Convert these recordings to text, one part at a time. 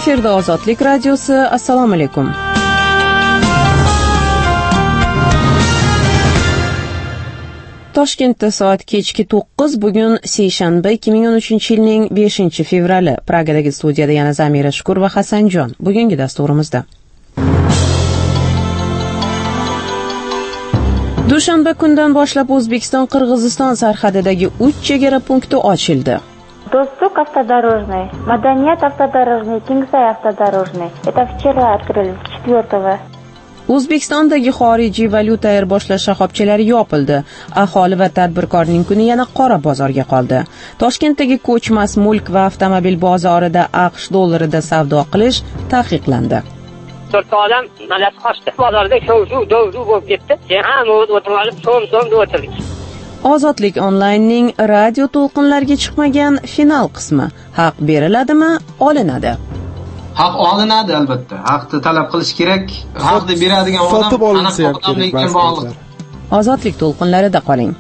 Efirda Ozodlik radiosi. Assalomu alaykum. Toshkentda soat kechki 9, bugun seshanba 2013-yilning 5-fevrali. Pragadagi studiyada yana Zamira Shukur va Hasanjon. Bugungi dasturimizda Dushanba kundan boshlab O'zbekiston-Qirg'iziston sarhadidagi 3 chegara punkti ochildi. Доступ автодорожный, Маданiyat автодорожный, Kingsay автодорожный. Это вчера открылись, 4-го. O'zbekistondagi xorijiy valyuta ayirboshlash shoxobchalari yopildi. Aholi va tadbirkorning kuni yana qora bozorga qoldi. Toshkentdagi ko'chmas mulk va avtomobil bozorida AQSh dollarida savdo qilish taqiqlandi. To'rtta odam malat qochdi. Bozorda shovshuv bo'lib ketdi. Keyin hamma o'tirib olib, so'm o'tirdik. Ozodlik onlaynning radio to'lqinlarga chiqmagan final qismi. Haq beriladimi, olinadi? Haq olinadi albatta. Haqni talab qilish kerak. Haqni beradigan odam sotib olinsa kerak ba'zi. Ozodlik to'lqinlarida qoling.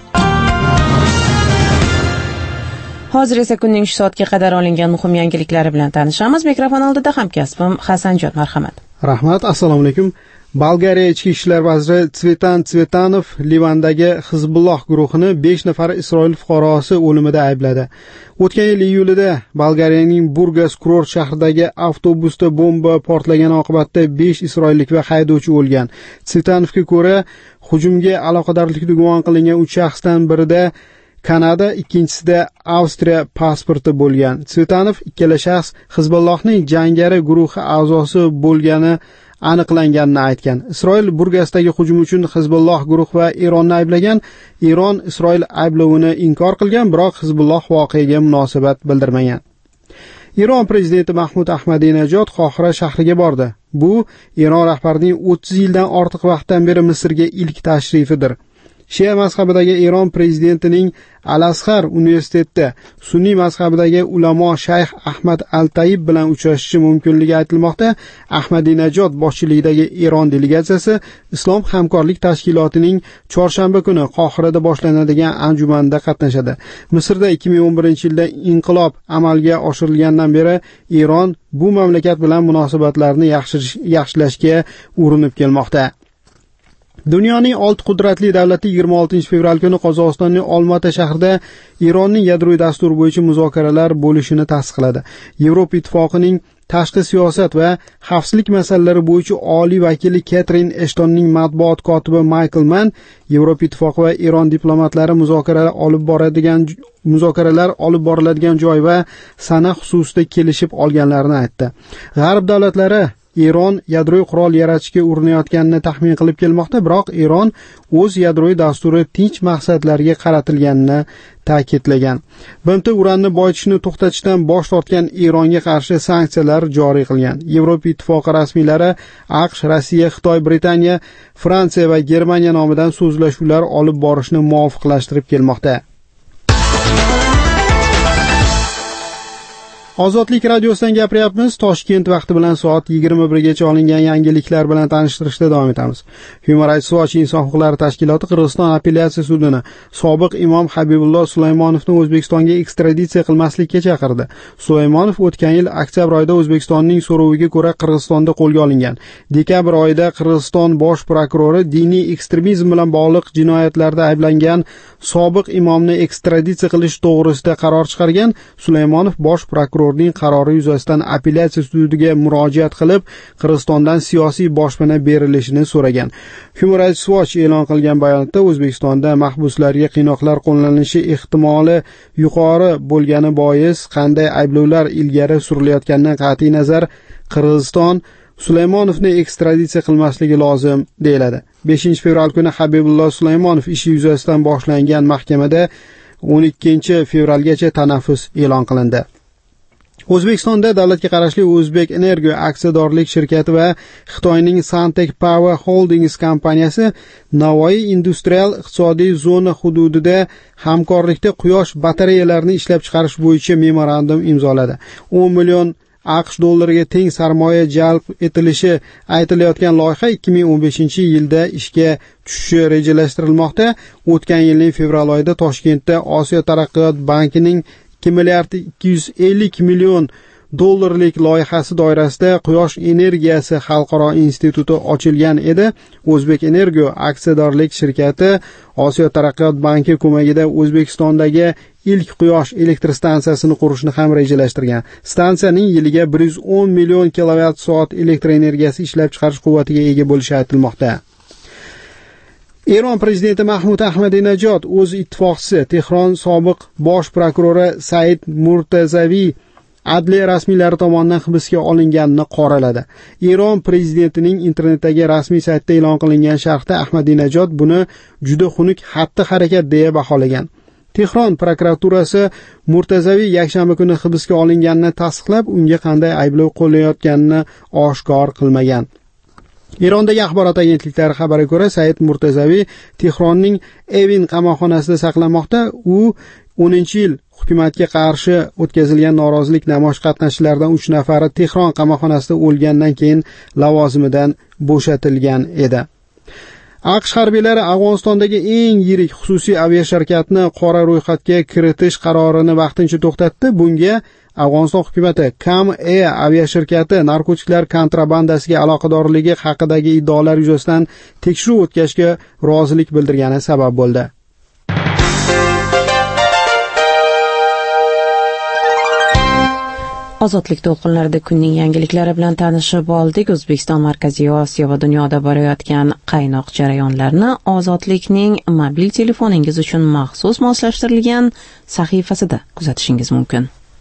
Hozir esa kunning shu soatga qadar olingan muhim yangiliklari bilan tanishamiz. Mikrofon oldida hamkasbim Hasanjon, marhamat. Rahmat, assalomu alaykum. Bolgariya ichki ishlar vaziri Tsvetan Tsvetanov Livandagi Hizbulloh guruhini 5 nafar Isroil fuqarosi o'limida aybladi. O'tgan yil iyulida Bolgariyaning Burgas kurort shahridagi avtobusda bomba portlagani oqibatida 5 isroillik va haydovchi o'lgan. Tsvetanovga ko'ra, hujumga aloqadorlikda gumon qilingan 3 shaxsdan birida Kanada, ikkinchisida Avstriya pasporti bo'lgan. Tsvetanov ikkala shaxs Hizbullohning jangari guruhi a'zosi bo'lgani aniqlanganini aytgan. Isroil Burgasdagi hujum uchun Hizbulloh guruh va Ironni ayblagan. Iron Isroil ayblovini inkor qilgan, biroq Hizbulloh voqeaga munosabat bildirmagan. Iron prezidenti Mahmud Ahmadinejod Qohira shahriga bordi. Bu Iron rahbarining 30 yildan ortiq vaqtdan beri Misrga ilk tashrifidir. Shia mazhabidagi Iron prezidentining Al-Azhar universitetida sunniy mazhabidagi ulamo Shayx Ahmad Al-Tayyib bilan uchrashishi mumkinligi aytilmoqda. Ahmadinejod boshchiligidagi Iron delegatsiyasi Islom hamkorlik tashkilotining chorshanba kuni Qohirada boshlanadigan anjumanda qatnashadi. Misrda 2011-yilda inqilob amalga oshirilgandan beri Iron bu mamlakat bilan munosabatlarni yaxshilashga urinib kelmoqda. Dunyoning 6 qudratli davlati 26-fevral kuni Qozog'istonning Olmaota shahrida Ironning yadroviy dasturi bo'yicha muzokaralar bo'lishini tasdiqladi. Yevropa ittifoqining tashqi siyosat va xavfsizlik masalalari bo'yicha oliy vakili Catherine Ashtonning matbuot kotibi Michael Mann Yevropa ittifoqi va Iron diplomatlari muzokaralar olib boriladigan joy va sana xususida kelishib olganlarini aytdi. G'arb davlatlari Iron yadroviy qurol yaratishga urinayotganini taxmin qilib kelmoqda, biroq Iron o'z yadroviy dasturi tinch maqsadlarga qaratilganini ta'kidlagan. BMT uranni boyitishni to'xtatishdan bosh tortgan Ironga qarshi sanksiyalar joriy qilgan. Yevropa ittifoqi rasmiylari AQSh, Rossiya, Xitoy, Britaniya, Fransiya va Germaniya nomidan so'zlashuvlar olib borishni muvofiqlashtirib kelmoqda. Ozodlik radiosidan gapiryapmiz. Toshkent vaqti bilan soat 21 gacha olingan yangiliklar bilan tanishtirishda davom etamiz. Human Rights Watch inson huquqlari tashkiloti Qirg'iziston apellyatsiya sudini sobiq imom Habibulloh Sulaymonovni O'zbekistonga ekstraditsiya qilmaslikka chaqirdi. Sulaymonov o'tgan yil oktyabr oyida O'zbekistonning so'roviga ko'ra Qirg'izistonda qo'lga olingan. Dekabr oyida Qirg'iziston bosh prokurori diniy ekstremizm bilan bog'liq jinoyatlarda ayblangan sobiq imomni ekstraditsiya qilish to'g'risida qaror chiqargan. Sulaymonov bosh prokuror qarori yuzasidan apellyatsiya sudiga murojaat qilib, Qirg'izistondan siyosiy boshpana berilishini so'ragan. Human Rights Watch e'lon qilgan bayonotda O'zbekistonda mahbuslarga qiynoqlar qo'llanilishi ehtimoli yuqori bo'lgani bois qanday ayblovlar ilgari surilayotganidan qat'iy nazar Qirg'iziston Sulaymonovni ekstraditsiya qilmasligi lozim deyiladi. 5-fevral kuni Habibulloh Sulaymonov ishi yuzasidan boshlangan mahkamada 12-fevralgacha tanaffus e'lon qilindi. O'zbekistonda davlatga qarashli O'zbek Energo aksiyadorlik shirkati va Xitoyning Santec Power Holdings kompaniyasi Navoiy industrial iqtisodiy zona hududida hamkorlikda quyosh batareyalarini ishlab chiqarish bo'yicha memorandum imzoladi. 10 million AQSh dollariga teng sarmoya jalb etilishi aytilayotgan loyiha 2015-yilda ishga tushishi rejalashtirilmoqda. O'tgan yilning fevral oyida Toshkentda Osiyo taraqqiyot bankining 2 milliard 250 million dollarlik loyihasi doirasida Quyosh energiyasi xalqaro instituti ochilgan edi. O'zbek Energo aksiyadorlik shirkati Osiyo taraqqiyot banki ko'magida O'zbekistondagi ilk quyosh elektr stansiyasini qurishni ham rejalashtirgan. Stansiyaning yiliga 110 million kilovatt-soat elektr energiyasi ishlab chiqarish quvvatiga ega bo'lishi aytilmoqda. Eron prezidenti Mahmud Ahmadinejod o'z ittifoqchisi Tehron sobiq bosh prokurori Said Murtazaviy adliya rasmiylari tomonidan hibsga olinganini qoraladi. Eron prezidentining internetdagi rasmiy saytida e'lon qilingan sharhda Ahmadinejod buni juda xunuk xatti-harakat deya baholagan. Tehron prokuraturasi Murtazaviy yakshanba kuni hibsga olinganini tasdiqlab, unga qanday ayblov qo'llanayotganini oshkor qilmagan. Erondagi axborot agentliklari xabariga ko'ra, Said Murtazaviy Tehronning Evin qamoqxonasida saqlanmoqda. U 10-yil hukumatga qarshi o'tkazilgan norozilik namoyish qatnashchilaridan 3 nafari Tehron qamoqxonasida o'lgandan keyin lavozimidan bo'shatilgan edi. AQSh harbiylari Afg'onistondagi eng yirik xususiy aviasharkatni qora ro'yxatga kiritish qarorini vaqtincha to'xtatdi. Bunga Afg'oniston hukumati Kam Air aviashirkati narkotiklar kontrabandasiga aloqadorligi haqidagi iddaolar yuzasidan tekshiruv o'tkazishga rozilik bildirgani sabab bo'ldi. Ozodlik to'lqinlarida kunning yangiliklari bilan tanishib oldik. O'zbekiston, Markaziy Osiyo va dunyoda borayotgan qaynoq jarayonlarni Ozodlikning mobil telefoningiz uchun maxsus moslashtirilgan sahifasida kuzatishingiz mumkin.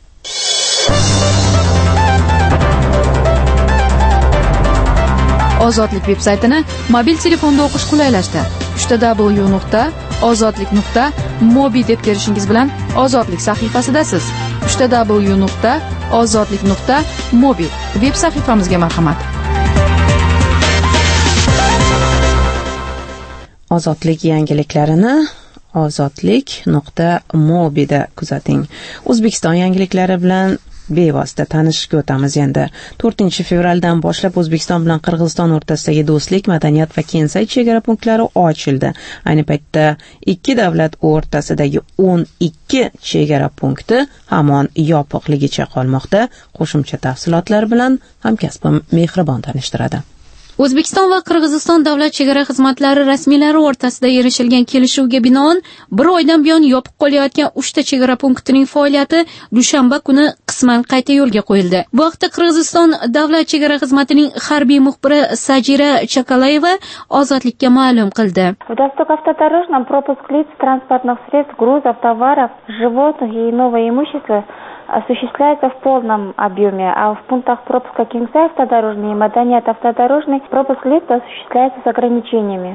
Ozodlik veb-saytini mobil telefonda o'qish qulaylashdi. www.ozodlik.mobi deb terishingiz bilan Ozodlik sahifasidasiz. www.ozodlik.mobi veb sahifamizga marhamat. Ozodlik yangiliklarini ozodlik.mobi da kuzating. O'zbekiston yangiliklari bilan bevosita tanishishga o'tamiz endi. 4-fevraldan boshlab O'zbekiston bilan Qirg'iziston o'rtasidagi do'stlik, madaniyat va Kensay chegara punktlari ochildi. Ayni paytda ikki davlat o'rtasidagi 12 chegara punkti hamon yopiqligicha qolmoqda. Qo'shimcha tafsilotlar bilan hamkasbim Mehribon tanishtiradi. O'zbekiston va Qirg'iziston davlat chegara xizmatlari rasmiylari o'rtasida erishilgan kelishuvga binoan 1 oydan buyon yopiq qolayotgan 3 ta chegara punktining faoliyati dushanba kuni qisman qayta yo'lga qo'yildi. Bu haqda Qirg'iziston davlat chegara xizmatining harbiy muxbiri Sajira Chakalayeva Ozodlikka ma'lum qildi. В Восток-автодорожном пропуск лиц, транспортных средств, грузов, товаров, животных и иного имущества осуществляется в полном объеме, а в пунктах пропуска Кенсай автодорожный и Маданият автодорожный пропуск лиц осуществляется с ограничениями.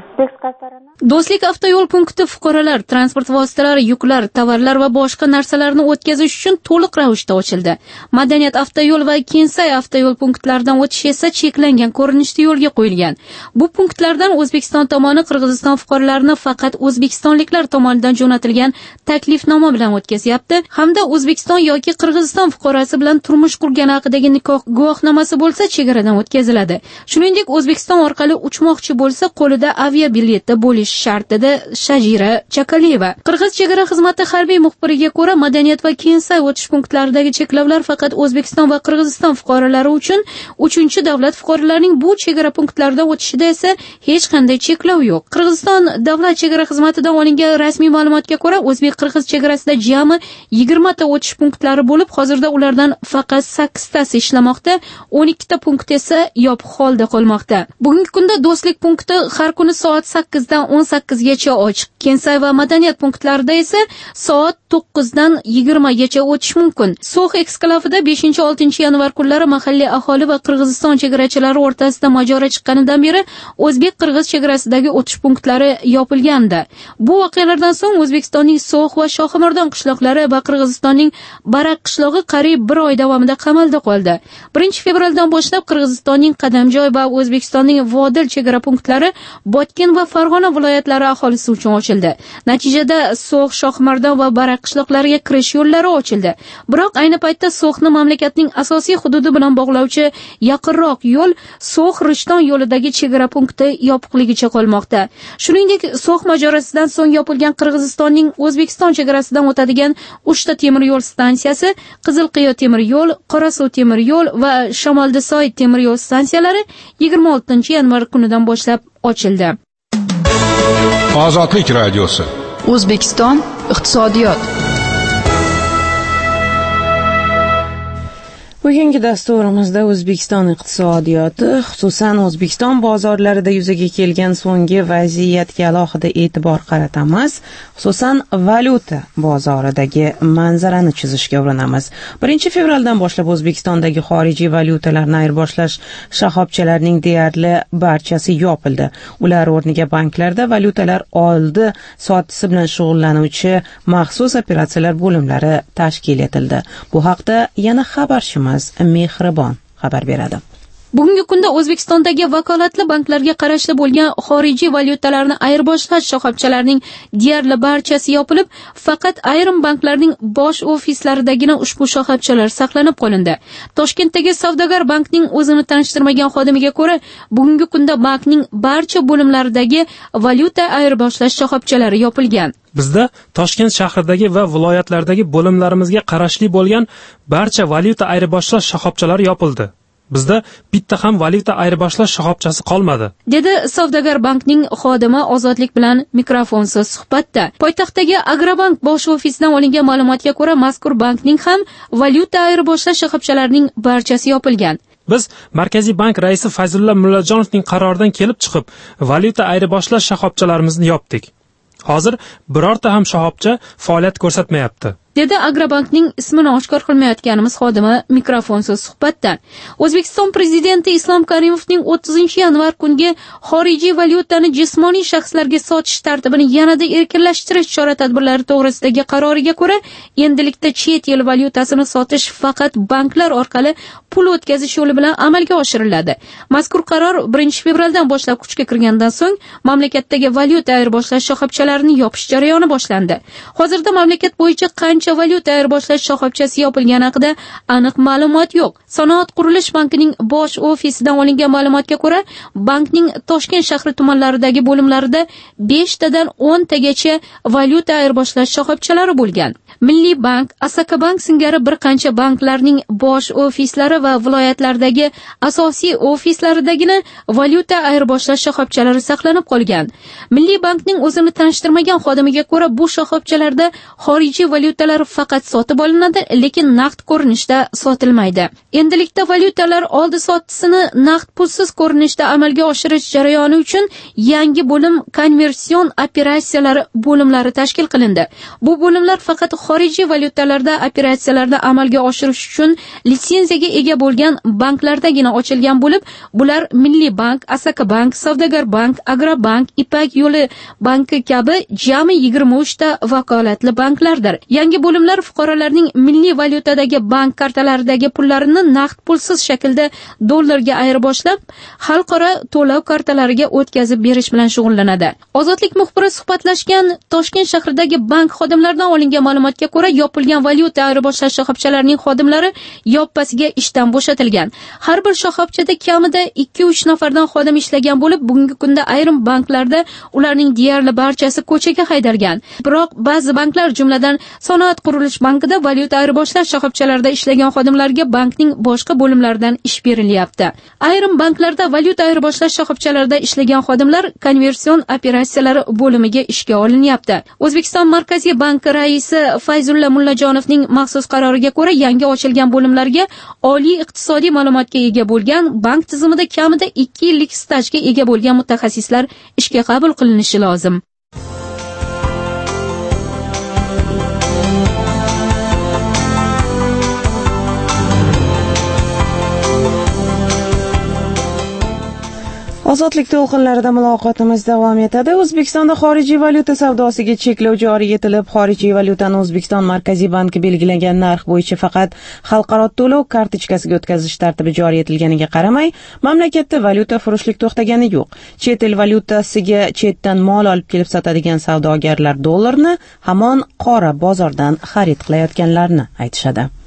Do'stlik avtoyo'l punkti fuqarolar, transport vositalari, yuklar, tovarlar va boshqa narsalarni o'tkazish uchun to'liq ravishda ochildi. Madaniyat avtoyo'l va Kensay avtoyo'l punktlaridan o'tish esa cheklangan ko'rinishda yo'lga qo'yilgan. Bu punktlardan O'zbekiston tomoni Qirg'iziston fuqarolarini faqat o'zbekistonliklar tomonidan jo'natilgan taklifnoma bilan o'tkazyapti hamda O'zbekiston yoki Qirg'iziston fuqarosi bilan turmush qurgani haqidagi nikoh guvohnomasi bo'lsa chegaradan o'tkaziladi. Shuningdek, O'zbekiston orqali uchmoqchi bo'lsa qo'lida aviabiletda bo'lish shart dedi Shajira Chakaleva. Qirg'iz chegara xizmati harbiy muxbiriga ko'ra, Madaniyat va Kensay o'tish punktlaridagi cheklovlar faqat O'zbekiston va Qirg'iziston fuqarolari uchun, 3-davlat fuqarolarining bu chegara punktlarida o'tishida esa hech qanday cheklov yo'q. Qirg'iziston davlat chegara xizmatidan olingan rasmiy ma'lumotga ko'ra, o'zbek-qirg'iz chegarasida jami 20 ta o'tish punktlari bo'lib, hozirda ulardan faqat 8 tasi ishlamoqda, 12 ta punkt esa yopiq holda qolmoqda. Bugungi kunda do'stlik punkti har kuni soat 8 dan 18 gacha ochiq. Kensay va Madaniyat punktlarida esa soat 9 dan 20 gacha o'tish mumkin. So'x eksklavida 5-6 yanvar kunlari mahalliy aholi va Qirg'iziston chegarachilari o'rtasida mojaro chiqqanidan beri o'zbek-qirg'iz chegarasidagi o'tish punktlari yopilgandi. Bu voqealardan so'ng O'zbekistonning So'x va Shohimardon qishloqlari va Qirg'izistonning Barak qishlog'i qariyb 1 oy davomida qamalda qoldi. 1-fevraldan boshlab Qirg'izistonning Qadamjoy va O'zbekistonning Vodil chegara punktlari Botken va Farg'ona viloyatlari aholisi uchun ochildi. Natijada So'x, Shohimardon va Barak qishloqlariga kirish yo'llari ochildi. Biroq ayni paytda So'xni mamlakatning asosiy hududi bilan bog'lovchi yaqinroq yo'l So'x-Rishton yo'lidagi chegara punkti yopiqligicha qolmoqda. Shuningdek, So'x mojarosidan so'ng yopilgan Qirg'izistonning O'zbekiston chegarasidan o'tadigan 3 ta temir yo'l stansiyasi Qizilqiyo temir yo'l, Qorasuv temir yo'l va Shamoldisoy temir yo'l stansiyalari 26-yanvar kunidan boshlab ochildi. Ozodlik radiosi. O'zbekiston iqtisodiyot. Bugungi dasturimizda O'zbekiston iqtisodiyoti, xususan O'zbekiston bozorlarida yuzaga kelgan so'nggi vaziyatga alohida e'tibor qaratamiz. Xususan valyuta bozoridagi manzarani chizishga urinamiz. 1-fevraldan boshlab O'zbekistondagi xorijiy valyutalarni ayirboshlash shoxobchalarining deyarli barchasi yopildi. Ular o'rniga banklarda valyutalar oldi sotisi bilan shug'ullanuvchi maxsus operatsiyalar bo'limlari tashkil etildi. Bu haqda yana xabarchimiz Mehribon xabar beradi. Bugungi kunda O'zbekistondagi vakolatli banklarga qarashli bo'lgan xorijiy valyutalarni ayirboshlash shoxobchalarining deyarli barchasi yopilib, faqat ayrim banklarning bosh ofislaridagina ushbu shoxobchalar saqlanib qolindi. Toshkentdagi Savdogar bankning o'zini tanishtirmagan xodimiga ko'ra, bugungi kunda bankning barcha bo'limlaridagi valyuta ayirboshlash shoxobchalari yopilgan. Bizda Toshkent shahridagi va viloyatlardagi bo'limlarimizga qarashli bo'lgan barcha valyuta ayirboshlash shoxobchalari yopildi. Bizda bitta ham valyuta ayirboshlash shoxobchasi qolmadi, dedi Savdogar bankning xodimi Ozodlik bilan mikrofonsiz suhbatda. Poytaxtdagi Agrobank bosh ofisidan olingan ma'lumotga ko'ra, mazkur bankning ham valyuta ayirboshlash shoxobchalarining barchasi yopilgan. Biz Markaziy bank raisi Fayzulla Mullajonovning qaroridan kelib chiqib, valyuta ayirboshlash shoxobchalarimizni yopdik. Hozir birorta ham shoxobcha faoliyat ko'rsatmayapti, dedi Agrobankning ismini oshkor qilmayotganimiz xodimi mikrofonsiz suhbatda. O'zbekiston prezidenti Islom Karimovning 30-yanvar kungi xorijiy valyutani jismoniy shaxslarga sotish tartibini yanada erkinlashtirish chora-tadbirlari to'g'risidagi qaroriga ko'ra, endilikda chet el valyutasini sotish faqat banklar orqali pul o'tkazish yo'li bilan amalga oshiriladi. Mazkur qaror 1-fevraldan boshlab kuchga kirgandan so'ng mamlakatdagi valyuta ayirboshlash shoxobchalarini yopish jarayoni boshlandi. Hozirda mamlakat bo'yicha qancha valyuta ayirboshlash shoxobchasi yopilgani haqida aniq ma'lumot yo'q. Sanoat qurilish bankining bosh ofisidan olingan ma'lumotga ko'ra, bankning Toshkent shahri tumanlaridagi bo'limlarida 5 tadan 10 tagacha valyuta ayirboshlash shoxobchalari bo'lgan. Milliy bank, Asaka bank singari bir qancha banklarning bosh ofislari va viloyatlardagi asosiy ofislaridagina valyuta ayirboshlash shoxobchalari saqlanib qolgan. Milliy bankning o'zini tanishtirmagan xodimiga ko'ra, bu shoxobchalarda xorijiy valyutalar faqat sotib olinadi, lekin naqd ko'rinishda sotilmaydi. Endilikda valyutalar oldi sotisini naqd pulsiz ko'rinishda amalga oshirish jarayoni uchun yangi bo'lim konversion operatsiyalari bo'limlari tashkil qilindi. Bu bo'limlar faqat xorijiy valyutalarda operatsiyalarni amalga oshirish uchun litsenziyaga ega bo'lgan banklardagina ochilgan bo'lib, bular Milliy bank, Asaka bank, Savdogar bank, Agrobank, Ipak yo'li banki kabi jami 23 ta vakolatli banklardir. Yangi bo'limlar fuqarolarning milliy valyutadagi bank kartalaridagi pullarini naqd pulsiz shaklda dollarga ayirboshlab, xalqaro to'lov kartalariga o'tkazib berish bilan shug'ullanadi. Ozodlik muxbiri suhbatlashgan Toshkent shahridagi bank xodimlaridan olingan ma'lumotga ko'ra, yopilgan valyuta ayirboshlash shoxobchalarining xodimlari yoppasiga ishdan bo'shatilgan. Har bir shoxobchada kamida 2-3 nafardan xodim ishlagan bo'lib, bugungi kunda ayrim banklarda ularning deyarli barchasi ko'chaga haydalgan. Biroq ba'zi banklar, jumladan Sanoat qurilish bankida valyuta ayirboshlash shoxobchalarida ishlagan xodimlarga bankning boshqa bo'limlaridan ish berilyapti. Ayrim banklarda valyuta ayirboshlash shoxobchalarida ishlagan xodimlar konversion operatsiyalari bo'limiga ishga olinyapti. O'zbekiston Markaziy bank raisi Fayzulla Mullajonovning maxsus qaroriga ko'ra, yangi ochilgan bo'limlarga oliy iqtisodiy ma'lumotga ega bo'lgan, bank tizimida kamida 2 yillik stajga ega bo'lgan mutaxassislar ishga qabul qilinishi lozim. Ozodlik to'lqinlarida muloqotimiz davom etadi. O'zbekistonda xorijiy valyuta savdosiga cheklov joriy etilib, xorijiy valyutani O'zbekiston Markaziy banki belgilagan narx bo'yicha faqat xalqaro to'lov kartochkasiga o'tkazish tartibi joriy etilganiga qaramay, mamlakatda valyuta furushlik to'xtagani yo'q. Chet el valyutasiga chetdan mol olib kelib sotadigan savdogarlar dollarni hamon qora bozordan xarid qilayotganlarini aytishadi.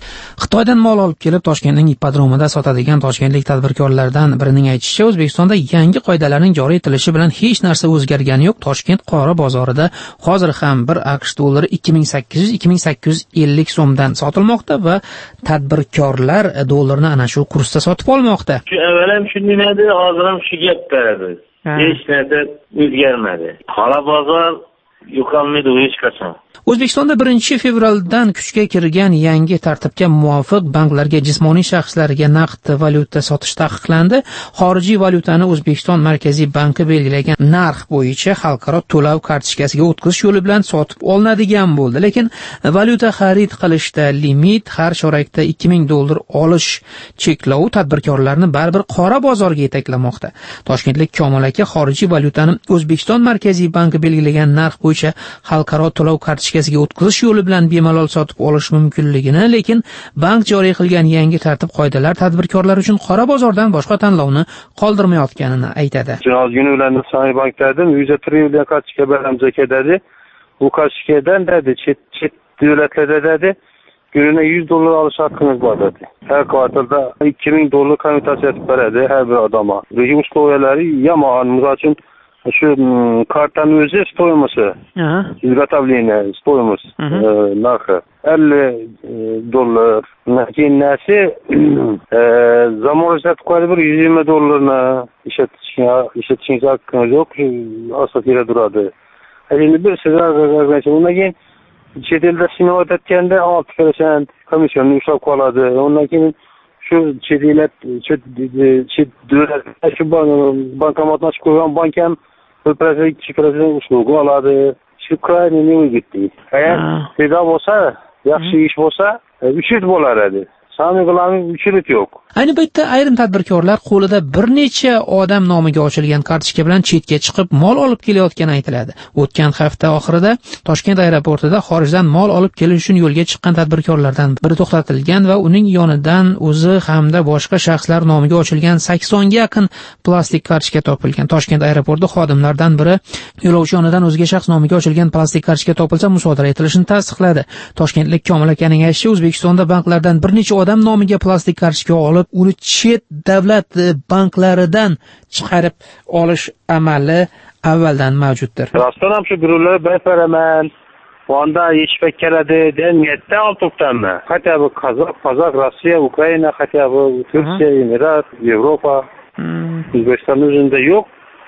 Xitoydan mol olib kelib Toshkentning ipodromida sotadigan toshkentlik tadbirkorlardan birining aytishicha, O'zbekistonda yangi qoidalarning joriy etilishi bilan hech narsa o'zgargani yo'q. Toshkent qora bozorida hozir ham bir AQSh dollari 2800-2850 so'mdan sotilmoqda va tadbirkorlar dollarni ana shu kursda sotib olmoqda. Avval ham shunday edi, hozir ham shu gap beradi. Hech narsa o'zgarmadi. Qora bozor yo'qolmaydi hech qachon. O'zbekistonda 1-fevraldan kuchga kirgan yangi tartibga muvofiq banklarga jismoniy shaxslarga naqd valyuta sotish taqiqlandi. Xorijiy valyutani O'zbekiston Markaziy banki belgilagan narx bo'yicha xalqaro to'lov kartochkasiga o'tkazish yo'li bilan sotib olinadigan bo'ldi. Lekin valyuta xarid qilishda limit, har chorakda $2000 olish cheklovi tadbirkorlarni baribir qora bozorga yetaklamoqda. Toshkentlik Komil aka xorijiy valyutani O'zbekiston Markaziy banki belgilagan narx bo'yicha xalqaro to'lov kartochkasiga o'tkazish yo'li bilan bemalol sotib olish mumkinligini, lekin bank joriy qilgan yangi tartib qoidalar tadbirkorlar uchun qora bozordan boshqa tanlovni qoldirmayotganini aytadi. Ozgina ularni Sony banklardan Visa Premium kartochka beramiz dedi. Bu kartochkadan dedi chet davlatlarda dedi gününe $100 alış hakkınız var dedi. Her kvartalda $2000 komutatsiya etib beradi her bir adama. Условиялari yomon. Misol uchun şu kartanın özü stoyması, изготовление стоимость narxı $50. Keyin nasi zamorajat qo'yib $120 ishlatishingizga haqqingiz yo'q, aslo kerak turadi. Endi bir sizlar undan keyin chet elda sinovat etganda 6% komissiyonni ushlab qoladi. Undan keyin şu chet davlat shu bankomatni ochib qo'ygan bank ham 1% uslugu oladi. Shu krayni nima ketdi? Agar tezroq bo'lsa, yaxshi ish bo'lsa, 3 yil bo'lar edi. Samimiy 3 yil yo'q. Ayni paytda ayrim tadbirkorlar qo'lida bir necha odam nomiga ochilgan kartochka bilan chetga chiqib mol olib kelayotgani aytiladi. O'tgan hafta oxirida Toshkent aeroportida xorijdan mol olib kelish uchun yo'lga chiqqan tadbirkorlardan biri to'xtatilgan va uning yonidan o'zi hamda boshqa shaxslar nomiga ochilgan 80 ga yaqin plastik kartochka topilgan. Toshkent aeroporti xodimlaridan biri yo'lovchi yonidan o'zga shaxs nomiga ochilgan plastik kartochka topilsa musodara etilishini tasdiqladi. Toshkentlik Komil akaning aytishicha, O'zbekistonda banklardan bir necha odam nomiga plastik kartochka olib, uni chet davlat banklaridan chiqarib olish amali avvaldan mavjuddir. Rostdan ham shu guruhlar beraman. Onda yechib keladi, den niyatda olib to'xtanma. Hatto bu Qozaq, Rossiya, Ukraina, hatto bu Turkiya, Emirat, Yevropa, O'zbekiston o'zida yo'q.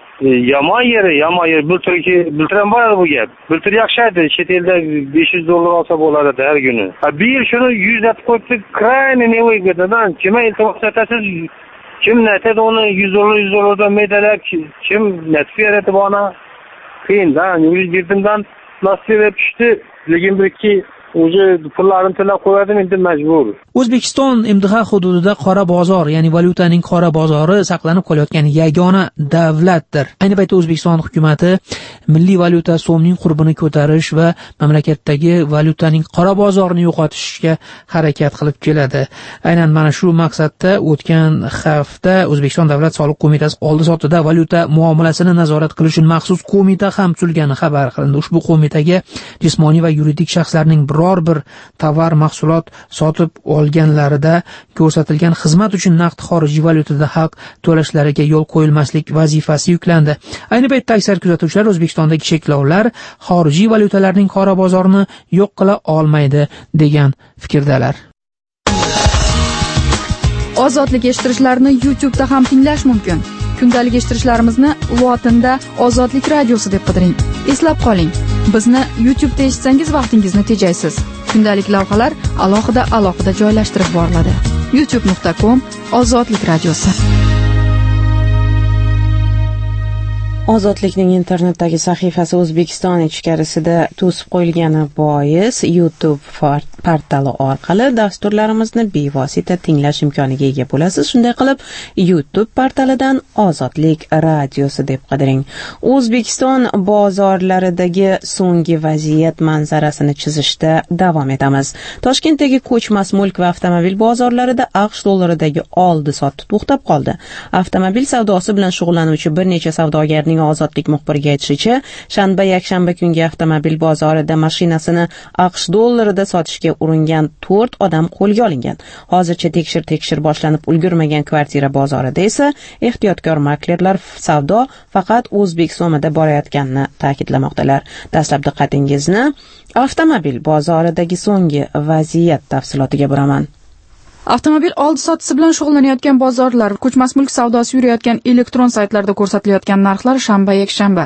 Yomon yer biltiram bor bu gap. Biltir yaxshi edi, chet elda $500 olsa bo'lar edi har kuni. Bir yil shuni 100 natib qo'yibdi, krayni ne o'ygadan, kim iltimos etasiz, kim natadi uni $100 dan medalak, kim natib beradi bana? Qiyindan, 100 girdimdan plastik deb tushdi, lekin bir-ikki o'zi pullarini to'lab qo'ydim, endi majbur. O'zbekiston MDH hududida qora bozor, ya'ni valyutaning qora bozori saqlanib qolayotgan yagona davlatdir. Ayni paytda O'zbekiston hukumatı milliy valyuta so'mning qurbini ko'tarish va mamlakatdagi valyutaning qora bozorini yo'qotishga harakat qilib keladi. Aynan mana shu maqsadda o'tgan hafta O'zbekiston Davlat soliq qo'mitasi oldi-sotida valyuta muomalasini nazorat qilish uchun maxsus qo'mita ham tuzilgani xabar qilindi. Ushbu qo'mitaga jismoniy va yuridik shaxslarning biror bir tovar mahsulot sotib olganlarida ko'rsatilgan xizmat uchun naqd xorijiy valyutada haq to'lashlariga yo'l qo'yilmaslik vazifasi yuklandi. Ayni paytda aksar kuzatuvchilar O'zbekistondagi cheklovlar xorijiy valyutalarning qora bozorini yo'q qila olmaydi degan fikrdalar. Ozodlik eshittirishlarni YouTube'da ham tinglash mumkin. Kundalik eshittirishlarimizni lotinda Ozodlik radiosi deb qidiring. Eslab qoling, bizni YouTube'da eshitsangiz vaqtingizni tejaysiz. Kundalik lavhalar alohida joylashtirib boriladi. youtube.com/Ozodlik radiosi. Ozodlikning internetdagi sahifasi O'zbekiston ichkarisida to'sib qo'yilgani bois YouTube portali orqali dasturlarimizni bevosita tinglash imkoniga ega bo'lasiz. Shunday qilib, YouTube portalidan Ozodlik radiosi deb qidiring. O'zbekiston bozorlaridagi so'nggi vaziyat manzarasini chizishda davom etamiz. Toshkentdagi ko'chmas mulk va avtomobil bozorlarida AQSh dollaridagi oldi-sotdi to'xtab qoldi. Avtomobil savdosi bilan shug'ullanuvchi bir necha savdogarning televizioni Ozodlik muxbiriga aytishicha, shanba yakshanba kungi avtomobil bozorida mashinasini AQSh dollarida sotishga uringan 4 odam qo'lga olingan. Hozircha tekshir boshlanib ulgurmagan kvartira bozorida esa ehtiyotkor maklerlar savdo faqat o'zbek so'mida borayotganini ta'kidlamoqdalar. Dastlab diqqatingizni avtomobil bozoridagi so'nggi vaziyat tafsilotiga buraman. Avtomobil oldi-sotisi bilan shug'ullanayotgan bozorlar, ko'chmas mulk savdosi yurayotgan elektron saytlarda ko'rsatilayotgan narxlar shanba, yakshanba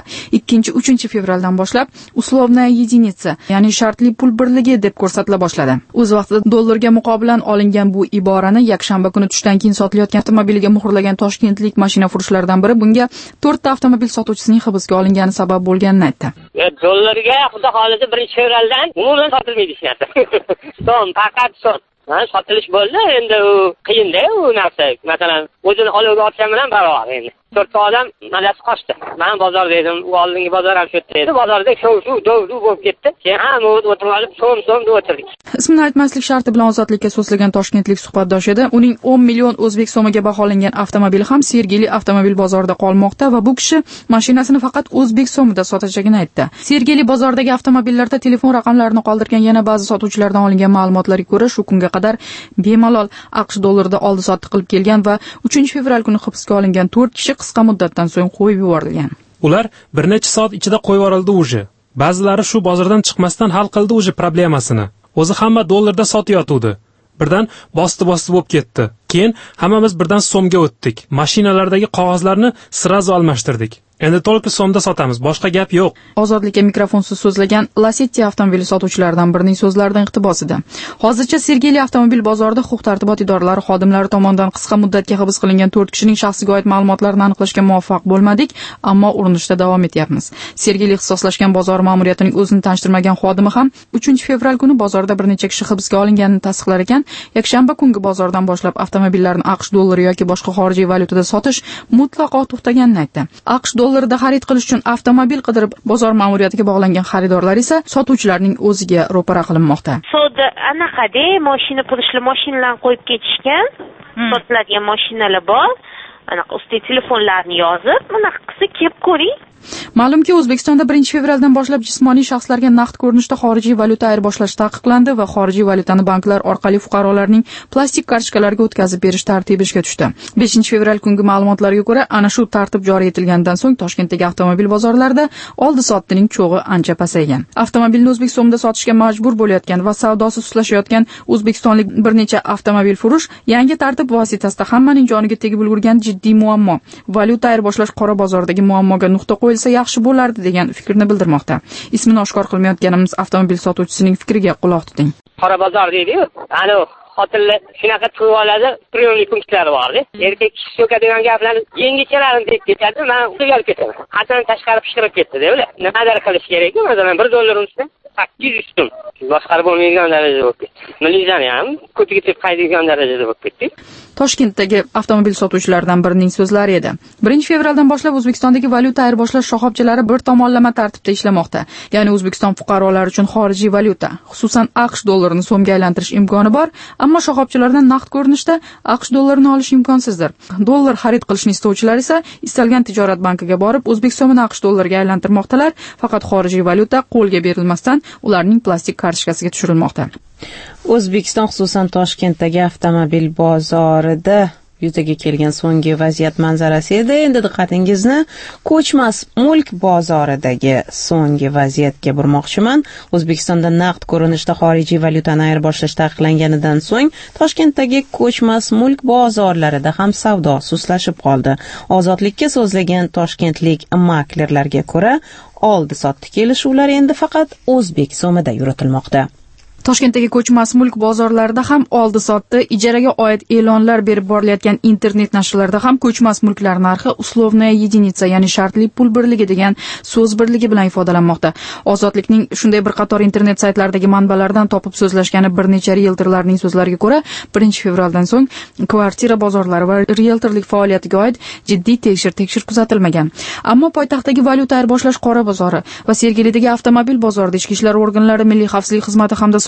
2-3 fevraldan boshlab uslovnaya единица, ya'ni shartli pul birligi deb ko'rsatila boshladi. O'z vaqtida dollarga muqobilan olingan bu iborani yakshanba kuni tushdan keyin sotilayotgan avtomobiliga muhrlagan toshkentlik mashina furushlardan biri bunga 4 ta avtomobil sotuvchisining hibsga olingani sabab bo'lganini aytdi. Dollarga xudo xolisi 1-fevraldan umuman sotilmaydi hech narsa. So'm, faqat so'm. Sotilish bo'ldi, endi u qiyin-da u narsa. Masalan, o'zini olovga otgan bilan barobar endi. 4 odam mazasi qochdi. Men bozorda edim, u oldingi bozor ham shu yerda edi. Bozorda shuv bo'lib ketdi. Keyin ham o'tirib olib so'm deb o'tirdik. Ismini aytmaslik sharti bilan Ozodlikka so'zlagan toshkentlik suhbatdosh edi. Uning 10 million o'zbek so'miga baholangan avtomobili ham Sergeli avtomobil bozorida qolmoqda va bu kishi mashinasini faqat o'zbek so'mida sotachagini aytdi. Sergeli bozoridagi avtomobillarda telefon raqamlarini qoldirgan yana ba'zi sotuvchilardan olingan ma'lumotlarga ko'ra, shu kunga qadar bemalol AQSh dollarida oldi-sotdi qilib kelgan va 3-fevral kuni hibsga olingan 4 kishi qisqa muddatdan so'ng qo'yib yuborilgan. Ular bir necha soat ichida qo'yib yuborildi o'zi. Ba'zilari shu bozordan chiqmasdan hal qildi o'zi problemasini. O'zi hamma dollarda sotayotdi. Birdan bosti bo'lib ketdi. Keyin hammamiz birdan so'mga o'tdik. Mashinalardagi qog'ozlarni sirazu almashtirdik. Endi to'liq so'mda sotamiz, boshqa gap yo'q. Ozodlikka mikrofonsiz so'zlagan Lasetti avtomobili sotuvchilaridan birining so'zlaridan iqtibos edi. Hozircha Sergeli avtomobil bozorida huquq-tartibot idoralari xodimlari tomonidan qisqa muddatga hibs qilingan 4 kishining shaxsiga oid ma'lumotlarini aniqlashga muvaffaq bo'lmadik, ammo urinishda davom etyapmiz. Sergeli ixtisoslashgan bozor ma'muriyatining o'zini tanishtirmagan xodimi ham 3-fevral kuni bozorda bir necha kishi hibsga olinganini tasdiqlar ekan, yakshanba kungi bozordan boshlab avtomobillarni AQSh dollari yoki boshqa xorijiy valyutada sotish mutlaqo to'xtaganini aytdi. AQSh dollarida xarid qilish uchun avtomobil qidirib bozor ma'muriyatiga bog'langan xaridorlar esa sotuvchilarning o'ziga ro'para qilinmoqda. So'da anaqada mashina pulishli mashinalarni qo'yib ketishgan, sotiladigan mashinalar bor. Anaqa ustiga telefonlarni yozib, bunaqa qilsa kelib ko'ring. Ma'lumki, O'zbekistonda 1-fevraldan boshlab jismoniy shaxslarga naqd ko'rinishda xorijiy valyuta ayirboshlash taqiqlandi va xorijiy valyutani banklar orqali fuqarolarning plastik kartochkalariga o'tkazib berish tartibi ishga tushdi. 5-fevral kungi ma'lumotlarga ko'ra, ana shu tartib joriy etilgandan so'ng Toshkentdagi avtomobil bozorlarida oldi-sotdining cho'g'i ancha pasaygan. Avtomobilni o'zbek so'mida sotishga majbur bo'layotgan va savdosi suslashayotgan o'zbekistonlik bir necha avtomobil furush yangi tartib vositasida hammaning joniga tegib ulgurgan jiddiy muammo. Valyuta ayirboshlash qora bozoridagi muammoga nuqta qo'yilsa yaxshi bo'lardi degan fikrni bildirmoqda. Ismini oshkor qilmayotganimiz avtomobil sotuvchisining fikriga quloq tuting. Qora bozor deydi-yu. Ana xotinlar shunaqa qilib oladi, priyomli punktlari bor-da. Erkak kishi so'kadigan gaplarni yengichalarini deb ketadi, men ustiga olib ketaman. Qachon tashqari pishqirib ketdi-da ular. Nimadir qilish kerak-ku, masalan 1 dollar ustida 800 so'm. Boshqarib bo'lmaydigan darajada bo'lib ketdi. Milliyani ham ko'tiga tep qaydigan darajada bo'lib ketdi. Toshkentdagi avtomobil sotuvchilaridan birining so'zlari edi. 1-fevraldan boshlab O'zbekistondagi valyuta ayirboshlash shoxobchalari bir tomonlama tartibda ishlamoqda. Ya'ni O'zbekiston fuqarolari uchun xorijiy valyuta, xususan AQSh dollarini so'mga aylantirish imkoni bor, ammo shoxobchalardan naqd ko'rinishda AQSh dollarini olish imkonsizdir. Dollar xarid qilishni istovchilar esa istalgan tijorat bankiga borib, o'zbek so'mini AQSh dollariga aylantirmoqdalar, faqat xorijiy valyuta qo'lga berilmasdan ularning plastik kartochkasiga tushirilmoqda. O'zbekiston, xususan Toshkentdagi avtomobil bozorida yuzaga kelgan so'nggi vaziyat manzarasi edi. Endi diqqatingizni ko'chmas mulk bozoridagi so'nggi vaziyatga burmoqchiman. O'zbekistonda naqd ko'rinishda xorijiy valyutani ayirboshlash taqiqlanganidan so'ng Toshkentdagi ko'chmas mulk bozorlarida ham savdo suslashib qoldi. Ozodlikka so'zlagan toshkentlik maklerlarga ko'ra, oldi-sotdi kelishuvlar endi faqat o'zbek so'mida yuritilmoqda. Toshkentdagi ko'chmas mulk bozorlarida ham oldi-sotdi, ijaraga oid e'lonlar berib borilayotgan internet nashrlarda ham ko'chmas mulklar narxi uslovnaya единица, ya'ni shartli pul birligi degan so'z birligi bilan ifodalanmoqda. Ozodlikning shunday bir qator internet saytlaridagi manbalardan topib so'zlashgani bir necha realtorlarning so'zlariga ko'ra, 1-fevraldan so'ng kvartira bozorlari va realtorlik faoliyatiga oid jiddiy tekshir kuzatilmagan. Ammo poytaxtdagi valyuta ayirboshlash qora bozori va Sergelidagi avtomobil bozorida ichki ishlar organlari, milliy xavfsizlik xizmati hamda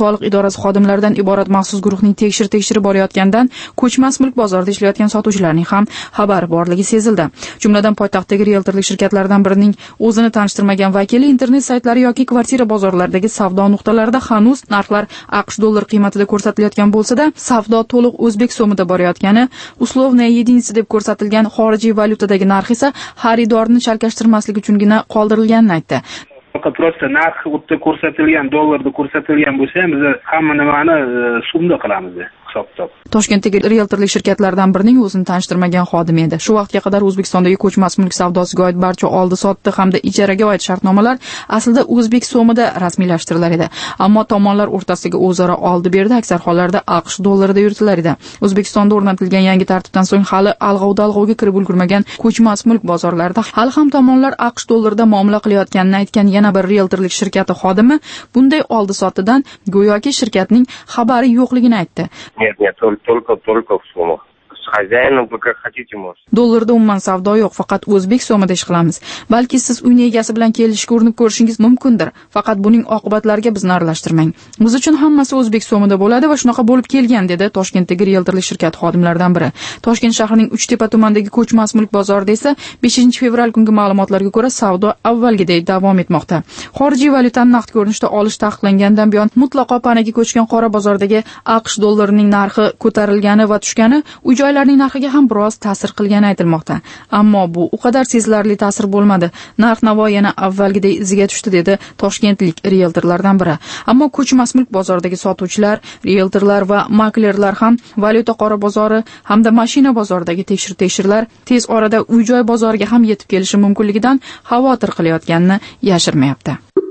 soliq idorasi xodimlaridan iborat maxsus guruhning tekshirib borayotganidan ko'chmas mulk bozorida ishlayotgan sotuvchilarning ham xabari borligi sezildi. Jumladan poytaxtdagi rieltorlik shirkatlaridan birining o'zini tanishtirmagan vakili internet saytlari yoki kvartira bozorlaridagi savdo nuqtalarida hanuz narxlar AQSh dollar qiymatida ko'rsatilayotgan bo'lsa-da, savdo to'liq o'zbek so'mida borayotgani, uslovnaya единица deb ko'rsatilgan xorijiy valyutadagi narx esa xaridorni chalkashtirmaslik uchungina qoldirilganini aytdi. Просто narx o'tda ko'rsatilgan dollarda ko'rsatilgan bo'lsa ham biz hamma nimani so'mda qilamiz hisob-kitob. Toshkentdagi rieltorlik shirkatlaridan birining o'zini tanishtirmagan xodimi edi. Shu vaqtga qadar O'zbekistondagi ko'chmas mulk savdosiga oid barcha oldi-sotdi hamda ijaraga oid shartnomalar aslida o'zbek so'mida rasmiylashtirilar edi. Ammo tomonlar o'rtasidagi o'zaro oldi-berdi aksar hollarda AQSh dollarida yuritilar edi. O'zbekistonda o'rnatilgan yangi tartibdan so'ng hali alg'ov-dalg'ovga kirib ulgurmagan ko'chmas mulk bozorlarida hali ham tomonlar AQSh dollarida muomala qilayotganini aytgan yana bir rieltorlik shirkati xodimi bunday oldi-sotdidan go'yoki shirkatning xabari yo'qligini aytdi. Нет, только в суммах. С хозяином вы как хотите можете. Dollarda umuman savdo yo'q, faqat o'zbek so'mida ish qilamiz. Balki siz uy egasi bilan kelishga urinib ko'rishingiz mumkindir. Faqat buning oqibatlariga bizni aralashtirmang. Biz uchun hammasi o'zbek so'mida bo'ladi va shunaqa bo'lib kelgan, dedi Toshkentdagi rieltorlik shirkati xodimlaridan biri. Toshkent shahrining Uchtepa tumanidagi ko'chmas mulk bozorida esa 5-fevral kungi ma'lumotlarga ko'ra savdo avvalgidek davom etmoqda. Xorijiy valyutani naqd ko'rinishda olish taqiqlangandan buyon mutlaqo panaga ko'chgan qora bozordagi AQSh dollarining narxi ko'tarilgani va tushgani uy-joylarning narxiga ham biroz ta'sir qilgani aytilmoqda. Ammo bu u qadar sezilarli ta'sir bo'lmadi. Narx-navo yana avvalgidek iziga tushdi, dedi toshkentlik rieltorlardan biri. Ammo ko'chmas mulk bozoridagi sotuvchilar, rieltorlar va maklerlar ham valyuta qora bozori hamda mashina bozoridagi tekshirishlar tez orada uy-joy bozoriga ham yetib kelishi mumkinligidan xavotir qilayotganini yashirmayapti.